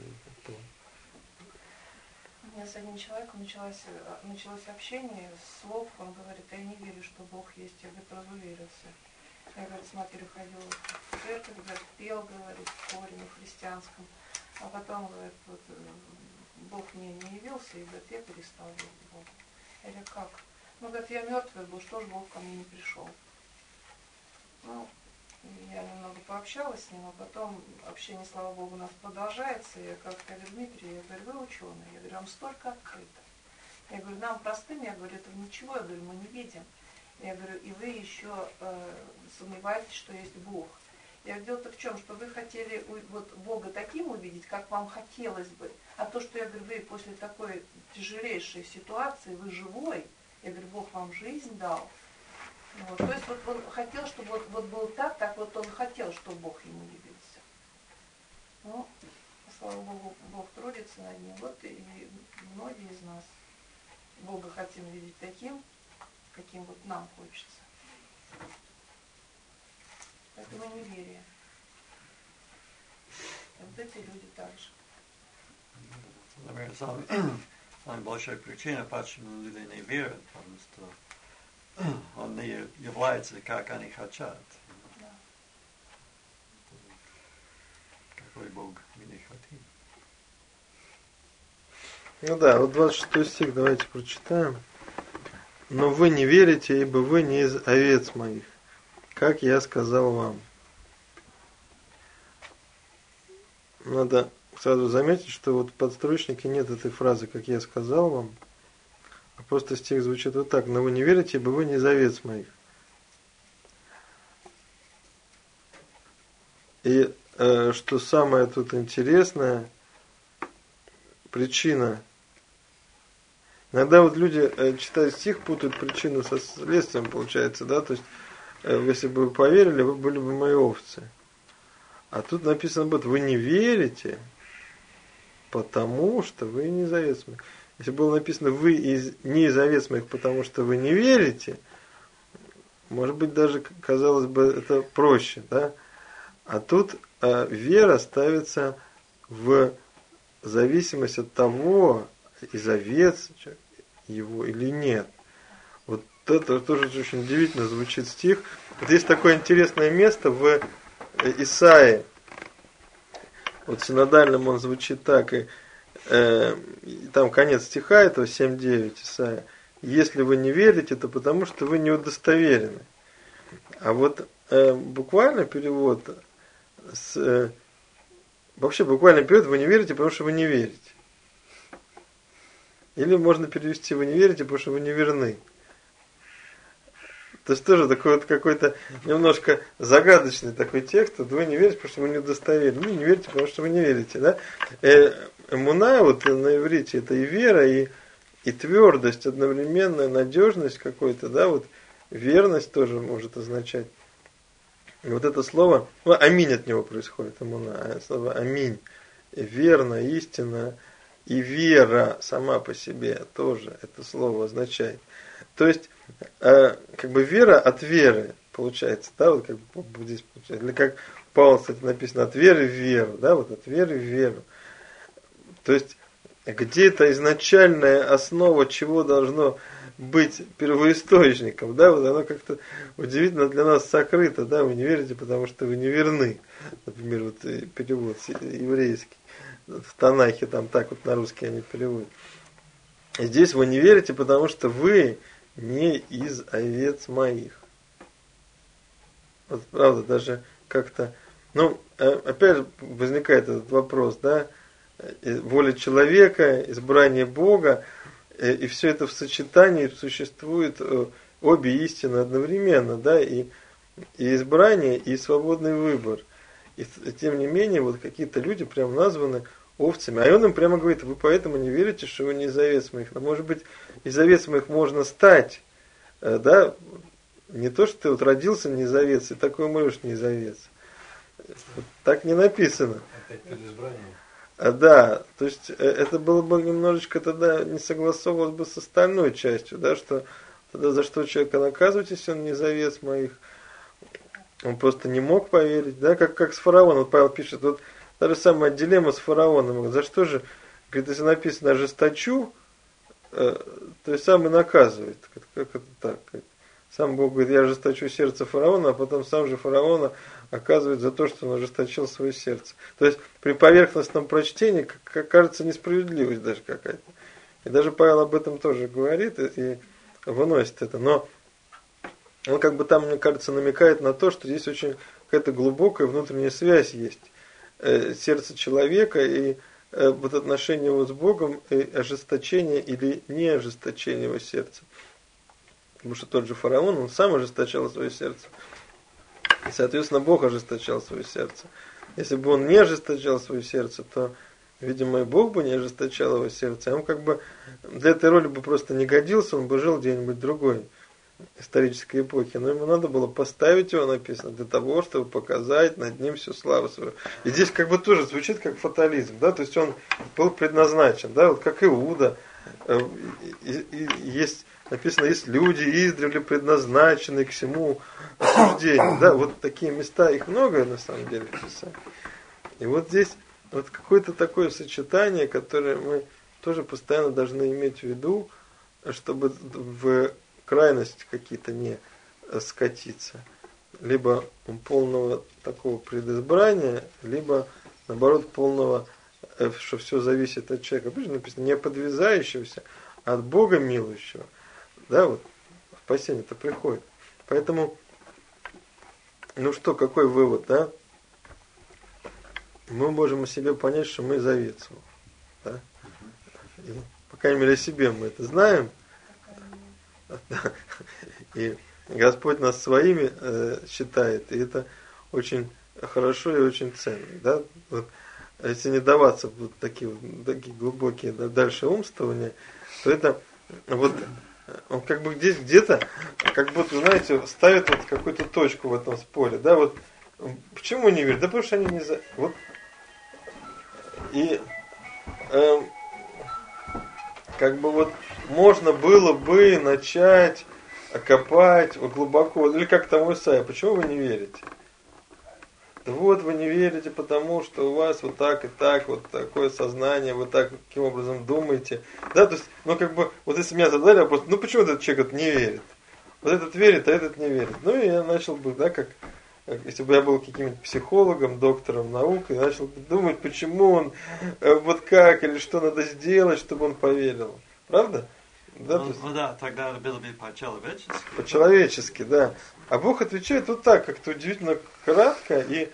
У меня с одним человеком началось общение с слов, он говорит, я не верю, что Бог есть, я, говорит, разуверился. Я, говорит, смотрю, ходил в церковь, говорит, пел, говорит, в хоре на христианском, а потом, говорит, вот, Бог мне не явился, и, говорит, я перестал верить в Бога. Я говорю, как? Ну, говорит, я мертвый был, что ж Бог ко мне не пришел? Ну, я немного пообщалась с ним, а потом общение, слава Богу, у нас продолжается. Я как говорю, Дмитрий, я говорю, вы ученый, я говорю, вам столько открыто. Я говорю, нам простым, я говорю, этого ничего, я говорю, мы не видим. Я говорю, и вы еще сомневаетесь, что есть Бог. Я говорю, дело-то в чем, что вы хотели вот Бога таким увидеть, как вам хотелось бы. А то, что я говорю, вы после такой тяжелейшей ситуации, вы живой, я говорю, Бог вам жизнь дал. Вот, то есть вот он хотел, чтобы вот было так вот он хотел, чтобы Бог ему явился. Ну, слава Богу, Бог трудится над ним. Вот и многие из нас Бога хотим видеть таким, каким вот нам хочется. Поэтому неверие. Вот эти люди также. Наверное, самая большая причина, почему люди не верят, потому что он не является, как они хотят. Да. Какой Бог мы не хотим. Ну да, вот 26 стих давайте прочитаем. Но вы не верите, ибо вы не из овец моих, как я сказал вам. Надо сразу заметить, что вот в подстрочнике нет этой фразы, как я сказал вам. А просто стих звучит вот так. Но вы не верите, ибо вы не из овец моих. И что самое тут интересное, причина. Иногда вот люди, читая стих, путают причину со следствием, получается, да, то есть, если бы вы поверили, вы были бы мои овцы. А тут написано будет, вы не верите, потому что вы не из овец моих. Если было написано, вы не из овец моих, потому что вы не верите, может быть, даже, казалось бы, это проще, да? А тут вера ставится в зависимость от того, из овец его или нет. Вот это тоже очень удивительно звучит стих. Вот есть такое интересное место в Исаии. Вот в синодальном он звучит так, и там конец стиха этого, 7:9 Исаия. Если вы не верите, то потому что вы не удостоверены. А вот буквально перевод, вообще буквально перевод, вы не верите, потому что вы не верите. Или можно перевести, вы не верите, потому что вы не верны. То есть тоже такой вот какой-то немножко загадочный такой текст. Вот вы не верите, потому что вы не удостоверены. Вы не верите, потому что вы не верите. Да? Эмуна вот на иврите это и вера, и твердость одновременно, надежность какой-то, да, вот верность тоже может означать. И вот это слово, аминь от него происходит, эмуна, слово аминь, верно, истина, и вера сама по себе тоже это слово означает. То есть, как бы вера от веры получается, да, вот как бы здесь получается. Или как Павел, кстати, написано, от веры в веру, да, вот от веры в веру. То есть, где-то изначальная основа, чего должно быть первоисточником, да, вот оно как-то удивительно для нас сокрыто, да, вы не верите, потому что вы не верны. Например, вот перевод еврейский. В Танахе там так вот на русский они переводят. И здесь вы не верите, потому что вы не из овец моих. Вот правда, даже как-то, ну, опять же возникает этот вопрос, да, воля человека, избрание Бога, и все это в сочетании существует обе истины одновременно, да, и избрание, и свободный выбор. И тем не менее, вот какие-то люди прям названы овцами. А он им прямо говорит, вы поэтому не верите, что вы не из овец моих. Но может быть, из овец моих можно стать, да, не то, что ты вот родился не из овец, и такой умрешь не из овец. Так не написано. Опять предизбрание. Да, то есть это было бы немножечко тогда не согласовывалось бы с остальной частью, да, что тогда за что человека наказывать, если он не из овец моих. Он просто не мог поверить, да, как с фараоном. Вот Павел пишет, вот та же самая дилемма с фараоном. За что же, говорит, если написано ожесточу, то есть сам и наказывает. Как это так? Сам Бог говорит, я ожесточу сердце фараона, а потом сам же фараона оказывает за то, что он ожесточил свое сердце. То есть при поверхностном прочтении кажется несправедливость даже какая-то. И даже Павел об этом тоже говорит и выносит это. Но он как бы там, мне кажется, намекает на то, что здесь очень какая-то глубокая внутренняя связь есть. Сердце человека и вот отношение его с Богом, и ожесточение или не ожесточение его сердца. Потому что тот же фараон, он сам ожесточал свое сердце. И, соответственно, Бог ожесточал свое сердце. Если бы он не ожесточал свое сердце, то, видимо, и Бог бы не ожесточал его сердце. А он как бы для этой роли бы просто не годился, он бы жил где-нибудь в другой исторической эпохе. Но ему надо было поставить его, написано, для того, чтобы показать над ним всю славу свою. И здесь как бы тоже звучит как фатализм, да, то есть он был предназначен, да, вот как Иуда. И есть написано, есть люди издревле предназначенные к всему осуждению. Да, вот такие места, их много на самом деле в Писании. И вот здесь вот какое-то такое сочетание, которое мы тоже постоянно должны иметь в виду, чтобы в крайности какие-то не скатиться. Либо полного такого предизбрания, либо наоборот полного, что все зависит от человека. Обычно написано, не подвязающегося, а от Бога милующего. Да, вот спасение-то приходит. Поэтому, ну что, какой вывод, да? Мы можем о себе понять, что мы из овец. Да? И, по крайней мере, о себе мы это знаем. И Господь нас своими считает. И это очень хорошо и очень ценно. Да? Вот, если не даваться в такие глубокие дальше умствования, то это вот он как бы здесь где-то, как будто, знаете, ставит вот какую-то точку в этом споре. Да? Вот, почему не верят? Да потому что они не за... Вот. И как бы вот можно было бы начать копать вот глубоко, или как там у Исаия, почему вы не верите? Да вот вы не верите, потому что у вас вот так и так, вот такое сознание, вы так, таким образом думаете. Да, то есть, ну как бы, вот если меня задали вопрос, ну почему этот человек не верит? Вот этот верит, а этот не верит. Ну и я начал бы, да, как если бы я был каким-нибудь психологом, доктором наук, и начал бы думать, почему он, вот как, или что надо сделать, чтобы он поверил. Правда? Да, ну да, тогда было бы по-человечески. По-человечески, да. А Бог отвечает вот так, как-то удивительно кратко, и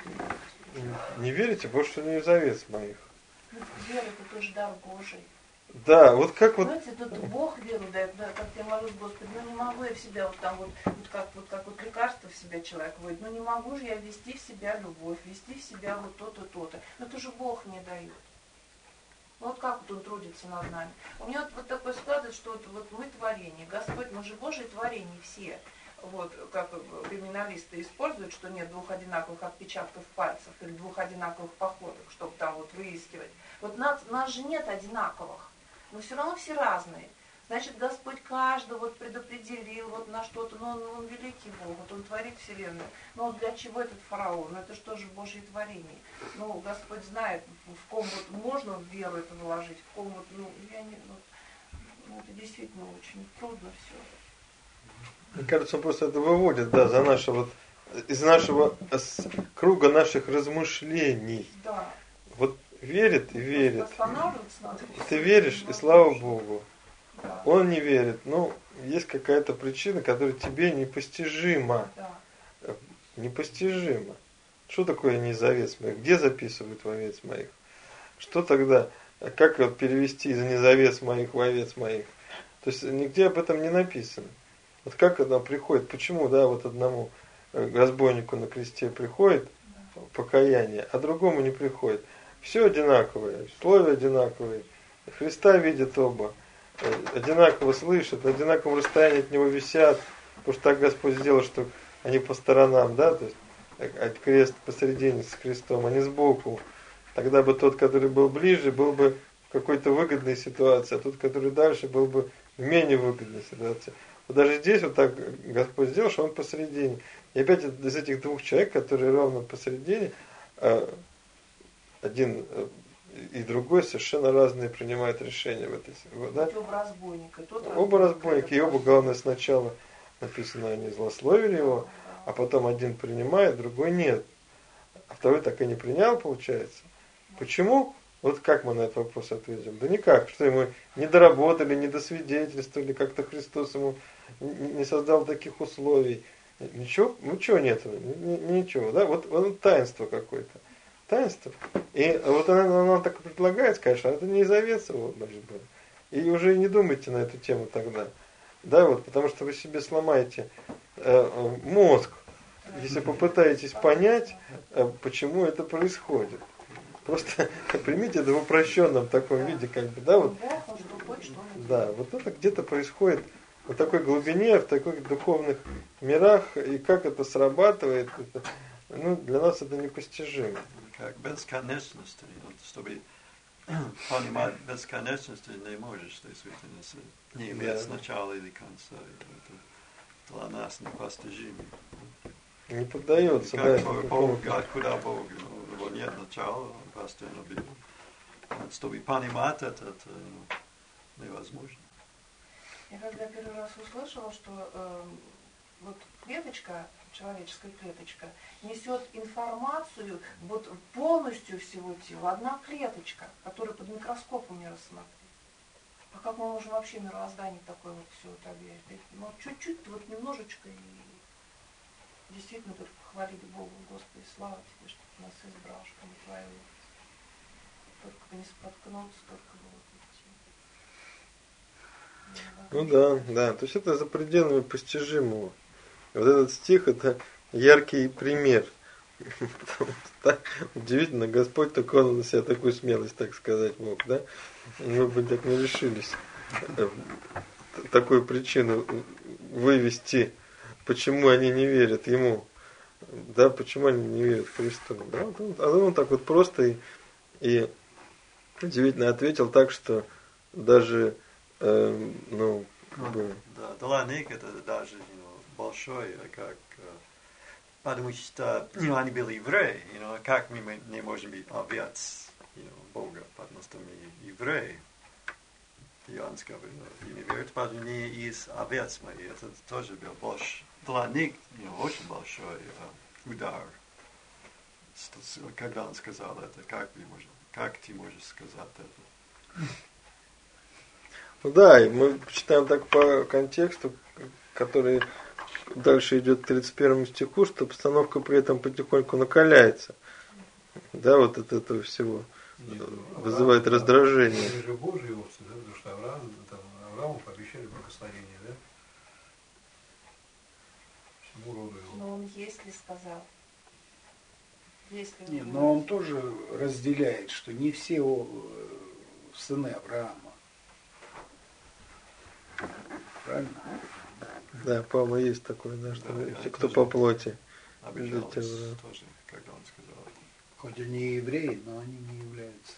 не верите, больше не завет моих. Вера – это тоже дар Божий. Да, вот как вот... Знаете, тут Бог веру дает, да, как я молюсь, Господи, ну не могу я в себя вот там как лекарство в себя человек вводит, ну не могу же я ввести в себя любовь, ввести в себя вот то-то, то-то. Но это же Бог мне дает. Ну вот как вот он трудится над нами. У меня вот такое складывается, что вот мы творение, Господь, мы же Божие творение все. Вот как криминалисты используют, что нет двух одинаковых отпечатков пальцев или двух одинаковых походок, чтобы там вот выискивать. Вот нас же нет одинаковых. Но все равно все разные. Значит, Господь каждого вот предопределил вот на что-то, но он великий Бог, вот Он творит вселенную. Но вот для чего этот фараон? Ну это же тоже Божье творение. Ну, Господь знает, в ком вот можно в веру это вложить, в ком вот, ну, я не, ну это действительно очень трудно все. Мне кажется, он просто это выводит, да, за наше вот, из нашего круга наших размышлений. Да. Вот верит и верит. Надо. Ты веришь, и слава Богу. Да. Он не верит. Ну, есть какая-то причина, которая тебе непостижима. Да. Непостижима. Что такое не завет моих? Где записывают вовец моих? Что тогда? Как вот перевести из незавет моих вовец моих? То есть нигде об этом не написано. Вот как оно приходит? Почему, да, вот одному разбойнику на кресте приходит покаяние, а другому не приходит? Все одинаковое, условия одинаковые, Христа видят оба, одинаково слышат, на одинаковом расстоянии от Него висят, потому что так Господь сделал, что они по сторонам, да, то есть крест посередине с крестом, а не сбоку. Тогда бы тот, который был ближе, был бы в какой-то выгодной ситуации, а тот, который дальше, был бы в менее выгодной ситуации. Вот даже здесь вот так Господь сделал, что Он посередине. И опять из этих двух человек, которые ровно посередине, один и другой совершенно разные принимают решения в этой ситуации. Да? Оба разбойника, и оба, главное, сначала написано, они злословили его, а потом один принимает, другой нет. А второй так и не принял, получается. Почему? Вот как мы на этот вопрос ответим? Да никак, что ему не доработали, не досвидетельствовали, как-то Христос ему не создал таких условий. Ничего нет, ничего, да? Вот таинство какое-то. Таинство. И вот она так предлагает, конечно, это не завет его, значит, было. И уже не думайте на эту тему тогда. Да, вот, потому что вы себе сломаете мозг, если попытаетесь понять, почему это происходит. Просто примите это в упрощенном таком виде, как бы, да, вот. Да, вот это где-то происходит в такой глубине, в таких духовных мирах, и как это срабатывает, это, ну, для нас это непостижимо. Как бесконечности, вот, чтобы понимать бесконечности не можешь, действительно, не иметь начала или конца. Это для нас непостижимо. Не поддается, как да. Бог, куда Бог, у него нет начала, он постоянно был. Чтобы понимать это невозможно. Я когда первый раз услышала, что вот клеточка, человеческая клеточка, несет информацию вот полностью всего тела, одна клеточка, которую под микроскопом не рассмотреть. А как мы можем вообще мироздание такое вот все вот объять? Ну, чуть-чуть, вот немножечко, и действительно только похвалить Богу, Господи, слава Тебе, что Ты нас избрал, что мы Твои. Только бы не споткнуться, только бы вот идти. Ну да, то есть это за пределами постижимого. Вот этот стих это яркий пример. Потому что так удивительно, Господь только Он на себя такую смелость, так сказать, мог, да? Мы бы так не решились такую причину вывести, почему они не верят Ему, да, почему они не верят Христу. Да? Он так вот просто и удивительно ответил так, что даже, ну, как бы... Да, для них это даже большое, как... Потому что они были евреи, как мы не можем быть овец Бога, потому что мы евреи. И он сказал, и не верят, потому что не из овец мои. Это тоже был больше, для них очень большой удар. Когда он сказал это, как ты можешь сказать это? Ну да, и мы читаем так по контексту, который дальше идет к 31 стиху, что обстановка при этом потихоньку накаляется. Да, вот от этого всего вызывает раздражение. Они же Божьи овцы, да, потому что Аврааму пообещали благословение, да? Всему роду его. Но он если сказал. Если Не, но он тоже разделяет, что не все сыны Авраама. Правильно? Да, Павла есть такое, да, что Да, все, кто по плоти. Обижался тоже, когда он сказал это. Хоть они и евреи, но они не являются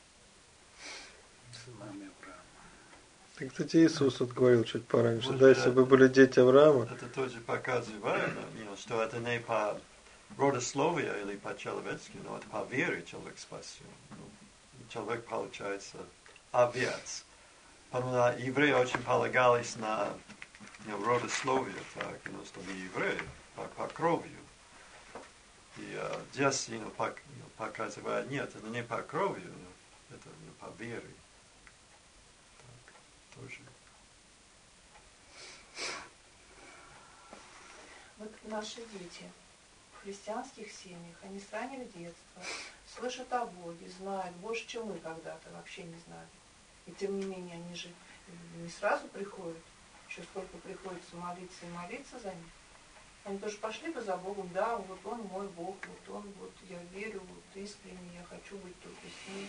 сынами Авраама. Так, кстати, Иисус вот говорил чуть пораньше, Вот, да, если бы были дети Авраама. Это тоже показывает, что это не по родословию или по-человечески, но это по вере человек спасен. Человек получается овец. Потому что евреи очень полагались на родословие, так, что мы евреи по кровью. И здесь показывает, нет, это не по кровью, это по вере. Так, тоже. Вот наши дети в христианских семьях, они с раннего детства слышат о Боге, знают больше, чем мы когда-то вообще не знали. И тем не менее, они же не сразу приходят, еще сколько приходится молиться и молиться за них. Они тоже пошли бы за Богом, да, вот Он мой Бог, вот Он, вот я верю, вот искренне, я хочу быть только с Ним.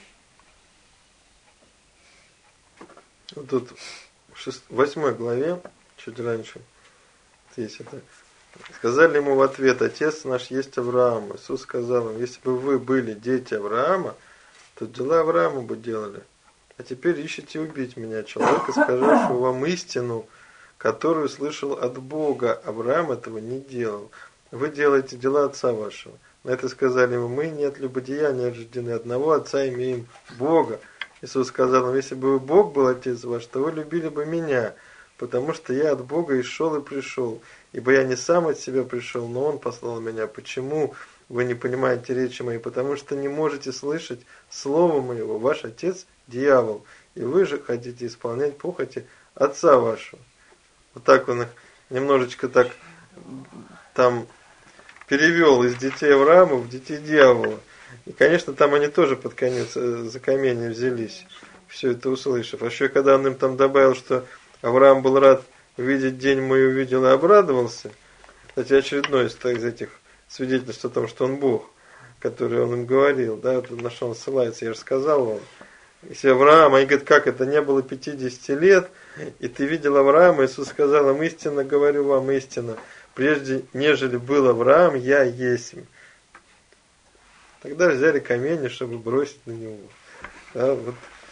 Вот тут в 8 главе, чуть раньше, здесь это. Сказали ему в ответ: Отец наш есть Авраам. Иисус сказал им: если бы вы были дети Авраама, то дела Авраама бы делали. А теперь ищете убить меня, человека, скажавшего вам истину, которую слышал от Бога. Авраам этого не делал. Вы делаете дела отца вашего. На это сказали ему: мы не от любодеяния рождены, одного отца имеем, Бога. Иисус сказал им: если бы Бог был отец ваш, то вы любили бы меня, потому что я от Бога и шел и пришел. Ибо я не сам от себя пришел, но Он послал меня. Почему вы не понимаете речи моей? Потому что не можете слышать слова моего. Ваш отец – дьявол, и вы же хотите исполнять похоти отца вашего. Вот так он их немножечко так там перевел из детей Авраама в детей дьявола. И, конечно, там они тоже под конец за камень взялись, все это услышав. А еще когда он им там добавил, что Авраам был рад увидеть день мой, увидел и обрадовался. Кстати, очередное из этих свидетельств о том, что он Бог, который он им говорил, да, вот на что он ссылается, я же сказал вам. Если Авраам, они говорят, как это, не было 50 лет, и ты видел Авраама, Иисус сказал им: истинно говорю вам, истинно, прежде нежели был Авраам, я есть. Тогда взяли камень, чтобы бросить на него. Да, вот.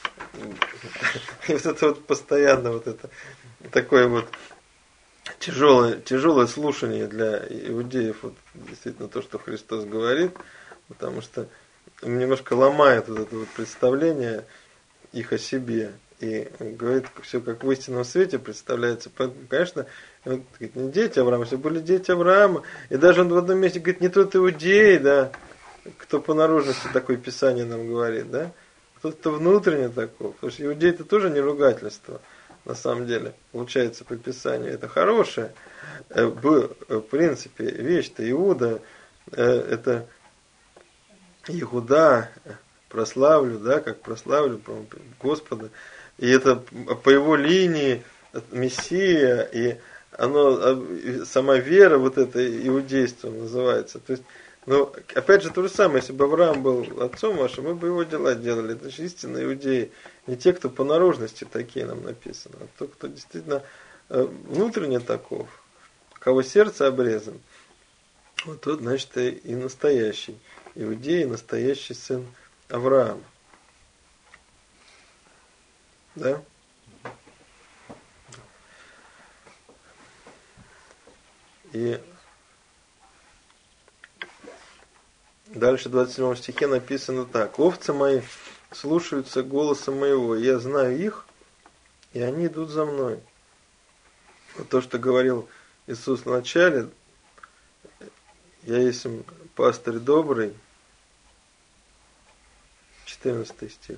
И вот это вот постоянно вот это такое вот тяжелое слушание для иудеев, вот действительно то, что Христос говорит, потому что немножко ломает вот это вот представление их о себе и говорит все как в истинном свете представляется. Поэтому, конечно, он говорит, не дети Авраама, все были дети Авраама, и даже он в одном месте говорит: не тот иудей, да, кто по наружности такое Писание нам говорит, да, кто-то внутренне такой, потому что иудей это тоже не ругательство. На самом деле, получается по Писанию, это хорошая, в принципе, вещь-то. Иуда, это Иуда, прославлю, да, как прославлю Господа. И это по его линии Мессия, и оно, сама вера, вот это иудейство называется. То есть Но, опять же, то же самое, если бы Авраам был отцом вашим, мы бы его дела делали. Это же истинные иудеи. Не те, кто по наружности такие, нам написано, а тот, кто действительно внутренне таков, у кого сердце обрезан. Вот тот, значит, и настоящий иудей, и настоящий сын Авраама. Да? И дальше в 27 стихе написано так. «Овцы мои слушаются голоса моего, я знаю их, и они идут за мной». Вот то, что говорил Иисус в начале, «Я есть пастырь добрый», 14 стих.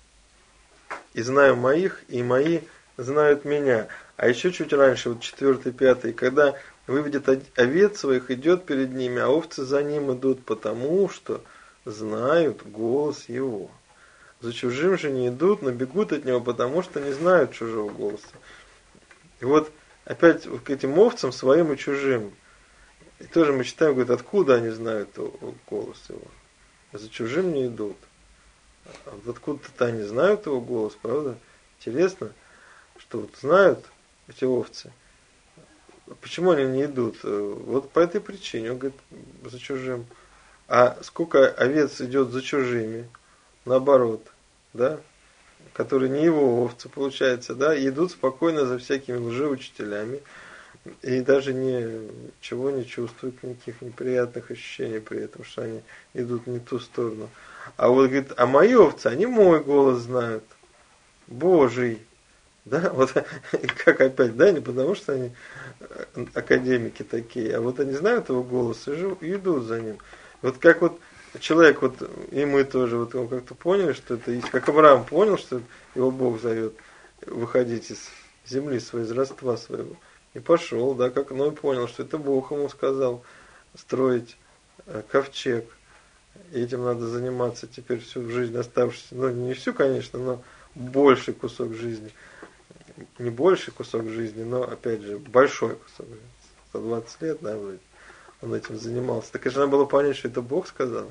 «И знаю моих, и мои знают меня». А еще чуть раньше, вот 4-5, «Когда выведет овец своих, идет перед ними, а овцы за ним идут, потому что знают голос его. За чужим же не идут, но бегут от него, потому что не знают чужого голоса». И вот опять к этим овцам, своим и чужим. И тоже мы читаем, говорит, откуда они знают голос его. За чужим не идут. А вот откуда-то они знают его голос, правда? Интересно, что вот знают эти овцы. Почему они не идут? Вот по этой причине. Он говорит, за чужим. А сколько овец идет за чужими? Наоборот, да? Которые не его овцы, получается, да? И идут спокойно за всякими лжеучителями. И даже ничего не чувствуют, никаких неприятных ощущений при этом, что они идут не в ту сторону. А вот, говорит, а мои овцы, они мой голос знают. Божий. Да, вот как опять, да, не потому что они академики такие, а вот они знают его голос и идут за ним. Вот как вот человек, вот и мы тоже, вот он как-то поняли, что это есть, как Авраам понял, что его Бог зовет выходить из земли своей, из родства своего. И пошел, да, как Ной понял, что это Бог ему сказал строить ковчег. И этим надо заниматься теперь всю жизнь оставшуюся. Ну, не всю, конечно, но больший кусок жизни. Не больший кусок жизни, но, опять же, большой кусок жизни. 120 лет, да, вроде, он этим занимался. Так и же надо было понять, что это Бог сказал.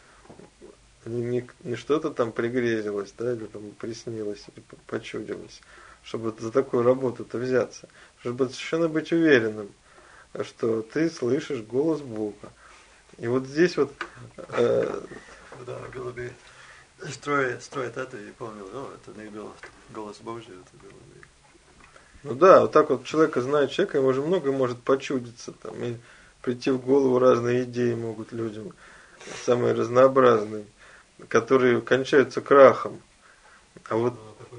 Не что-то там пригрезилось, да, или там приснилось, или почудилось. Чтобы за такую работу-то взяться. Чтобы совершенно быть уверенным, что ты слышишь голос Бога. И вот здесь вот... Да, было бы строить это и помнил, это не был голос Божий, это было бы... Ну да, вот так вот человека знает человека, ему же многое может почудиться там, и прийти в голову разные идеи могут людям, самые разнообразные, которые кончаются крахом. А вот...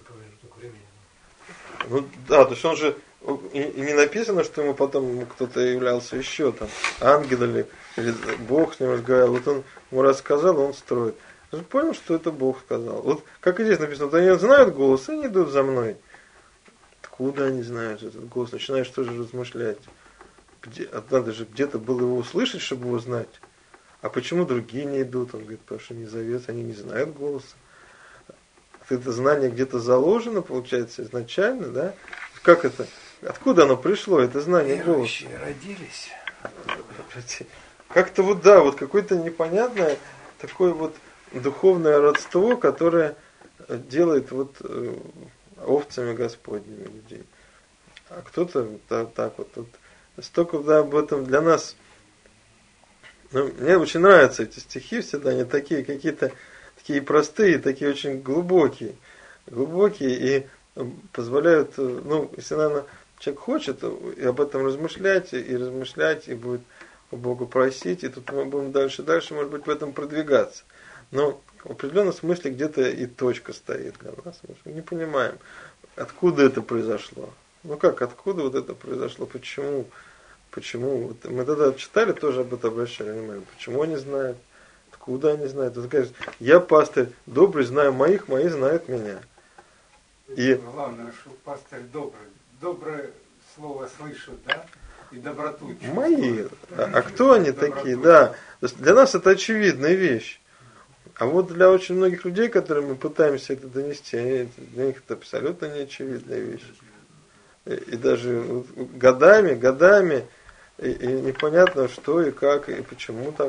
Ну да, то есть он же, и не написано, что ему потом кто-то являлся еще там, ангел или Бог с ним разговаривал, вот он ему рассказал, он строит. Он же понял, что это Бог сказал. Вот как и здесь написано, вот они знают голос, они идут за мной. Откуда они знают этот голос? Начинаешь тоже размышлять. Надо же где-то было его услышать, чтобы его знать. А почему другие не идут? Он говорит, потому что не зовет, они не знают голоса. Это знание где-то заложено, получается, изначально, да? Как это? Откуда оно пришло, это знание голоса? Родились. Как-то вот, да, вот какое-то непонятное такое вот духовное родство, которое делает вот овцами Господними людей. А кто-то так вот. Столько да, об этом для нас. Ну, мне очень нравятся эти стихи всегда, они такие какие-то такие простые, такие очень глубокие и позволяют, ну, если, наверное, человек хочет и об этом размышлять, и будет у Бога просить, и тут мы будем дальше, может быть, в этом продвигаться. Но в определенном смысле где-то и точка стоит для нас. Мы не понимаем, откуда это произошло. Ну как, откуда вот это произошло, почему? Вот мы тогда читали, тоже об этом обращали внимание. Почему они знают? Откуда они знают? Он скажет, я пастырь добрый, знаю моих, мои знают меня. И главное, что пастырь добрый. Доброе слово слышат, да? И доброту чувствуют. Мои. А кто они такие? Да. То есть для нас это очевидная вещь. А вот для очень многих людей, которым мы пытаемся это донести, для них это абсолютно неочевидная вещь. И даже годами, и непонятно, что и как, и почему так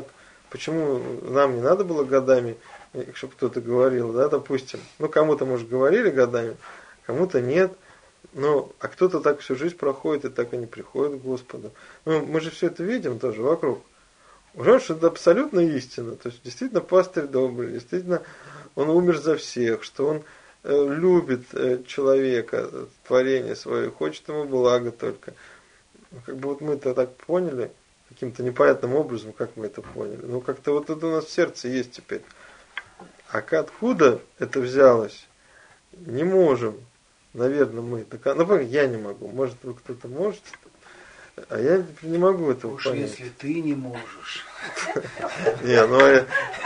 Почему нам не надо было годами, чтобы кто-то говорил, да, допустим. Ну, кому-то, может, говорили годами, кому-то нет. Ну, а кто-то так всю жизнь проходит и так и не приходит к Господу. Ну, мы же все это видим тоже вокруг. Уже что это абсолютно истина. То есть, действительно, пастырь добрый, действительно, он умер за всех, что он любит человека, творение свое, хочет ему блага только. Как бы вот мы это так поняли, каким-то непонятным образом, как мы это поняли. Ну, как-то вот это у нас в сердце есть теперь. А откуда это взялось, не можем. Наверное, мы. Ну, я не могу. Может, вы кто-то можете, а я не могу этого Уж понять. если ты не можешь. Не, ну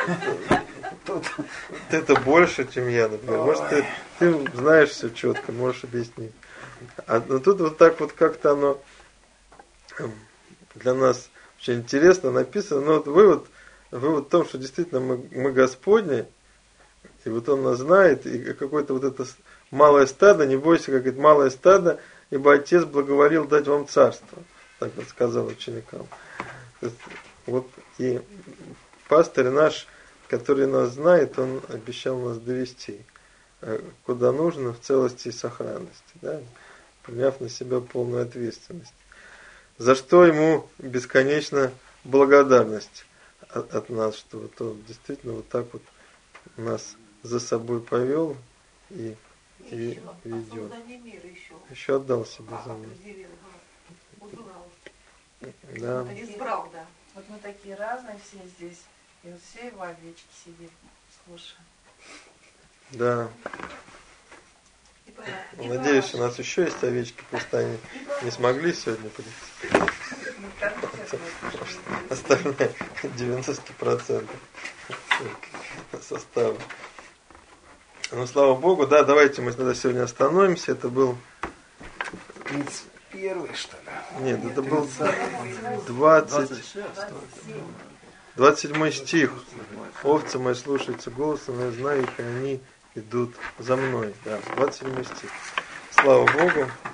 это больше, чем я, например. Может, ты знаешь все четко, можешь объяснить. Но тут вот так вот как-то оно для нас очень интересно написано. Но вот вывод в том, что действительно мы Господни, и вот Он нас знает, и какое-то вот это малое стадо, не бойся, как говорит, малое стадо, ибо Отец благоволил дать вам царство. Так вот сказал ученикам. Вот и пастырь наш, который нас знает, он обещал нас довести куда нужно в целости и сохранности, да, приняв на себя полную ответственность. За что ему бесконечно благодарность от нас, что вот он действительно вот так вот нас за собой повел и ведет. Еще отдал себе за нас. Да. Избрал, да. Вот мы такие разные все здесь. И вот все его овечки сидит, слушаем. Да. Надеюсь, у нас еще есть овечки, просто они не смогли сегодня прийти. Остальные 90% состава. Ну, слава Богу, да, давайте мы тогда сегодня остановимся. Это был 31-й, что ли? Нет, это был 27 стих. Овцы мои слушаются голоса, но я знаю их, и они идут за мной. Да, 27 стих. Слава Богу.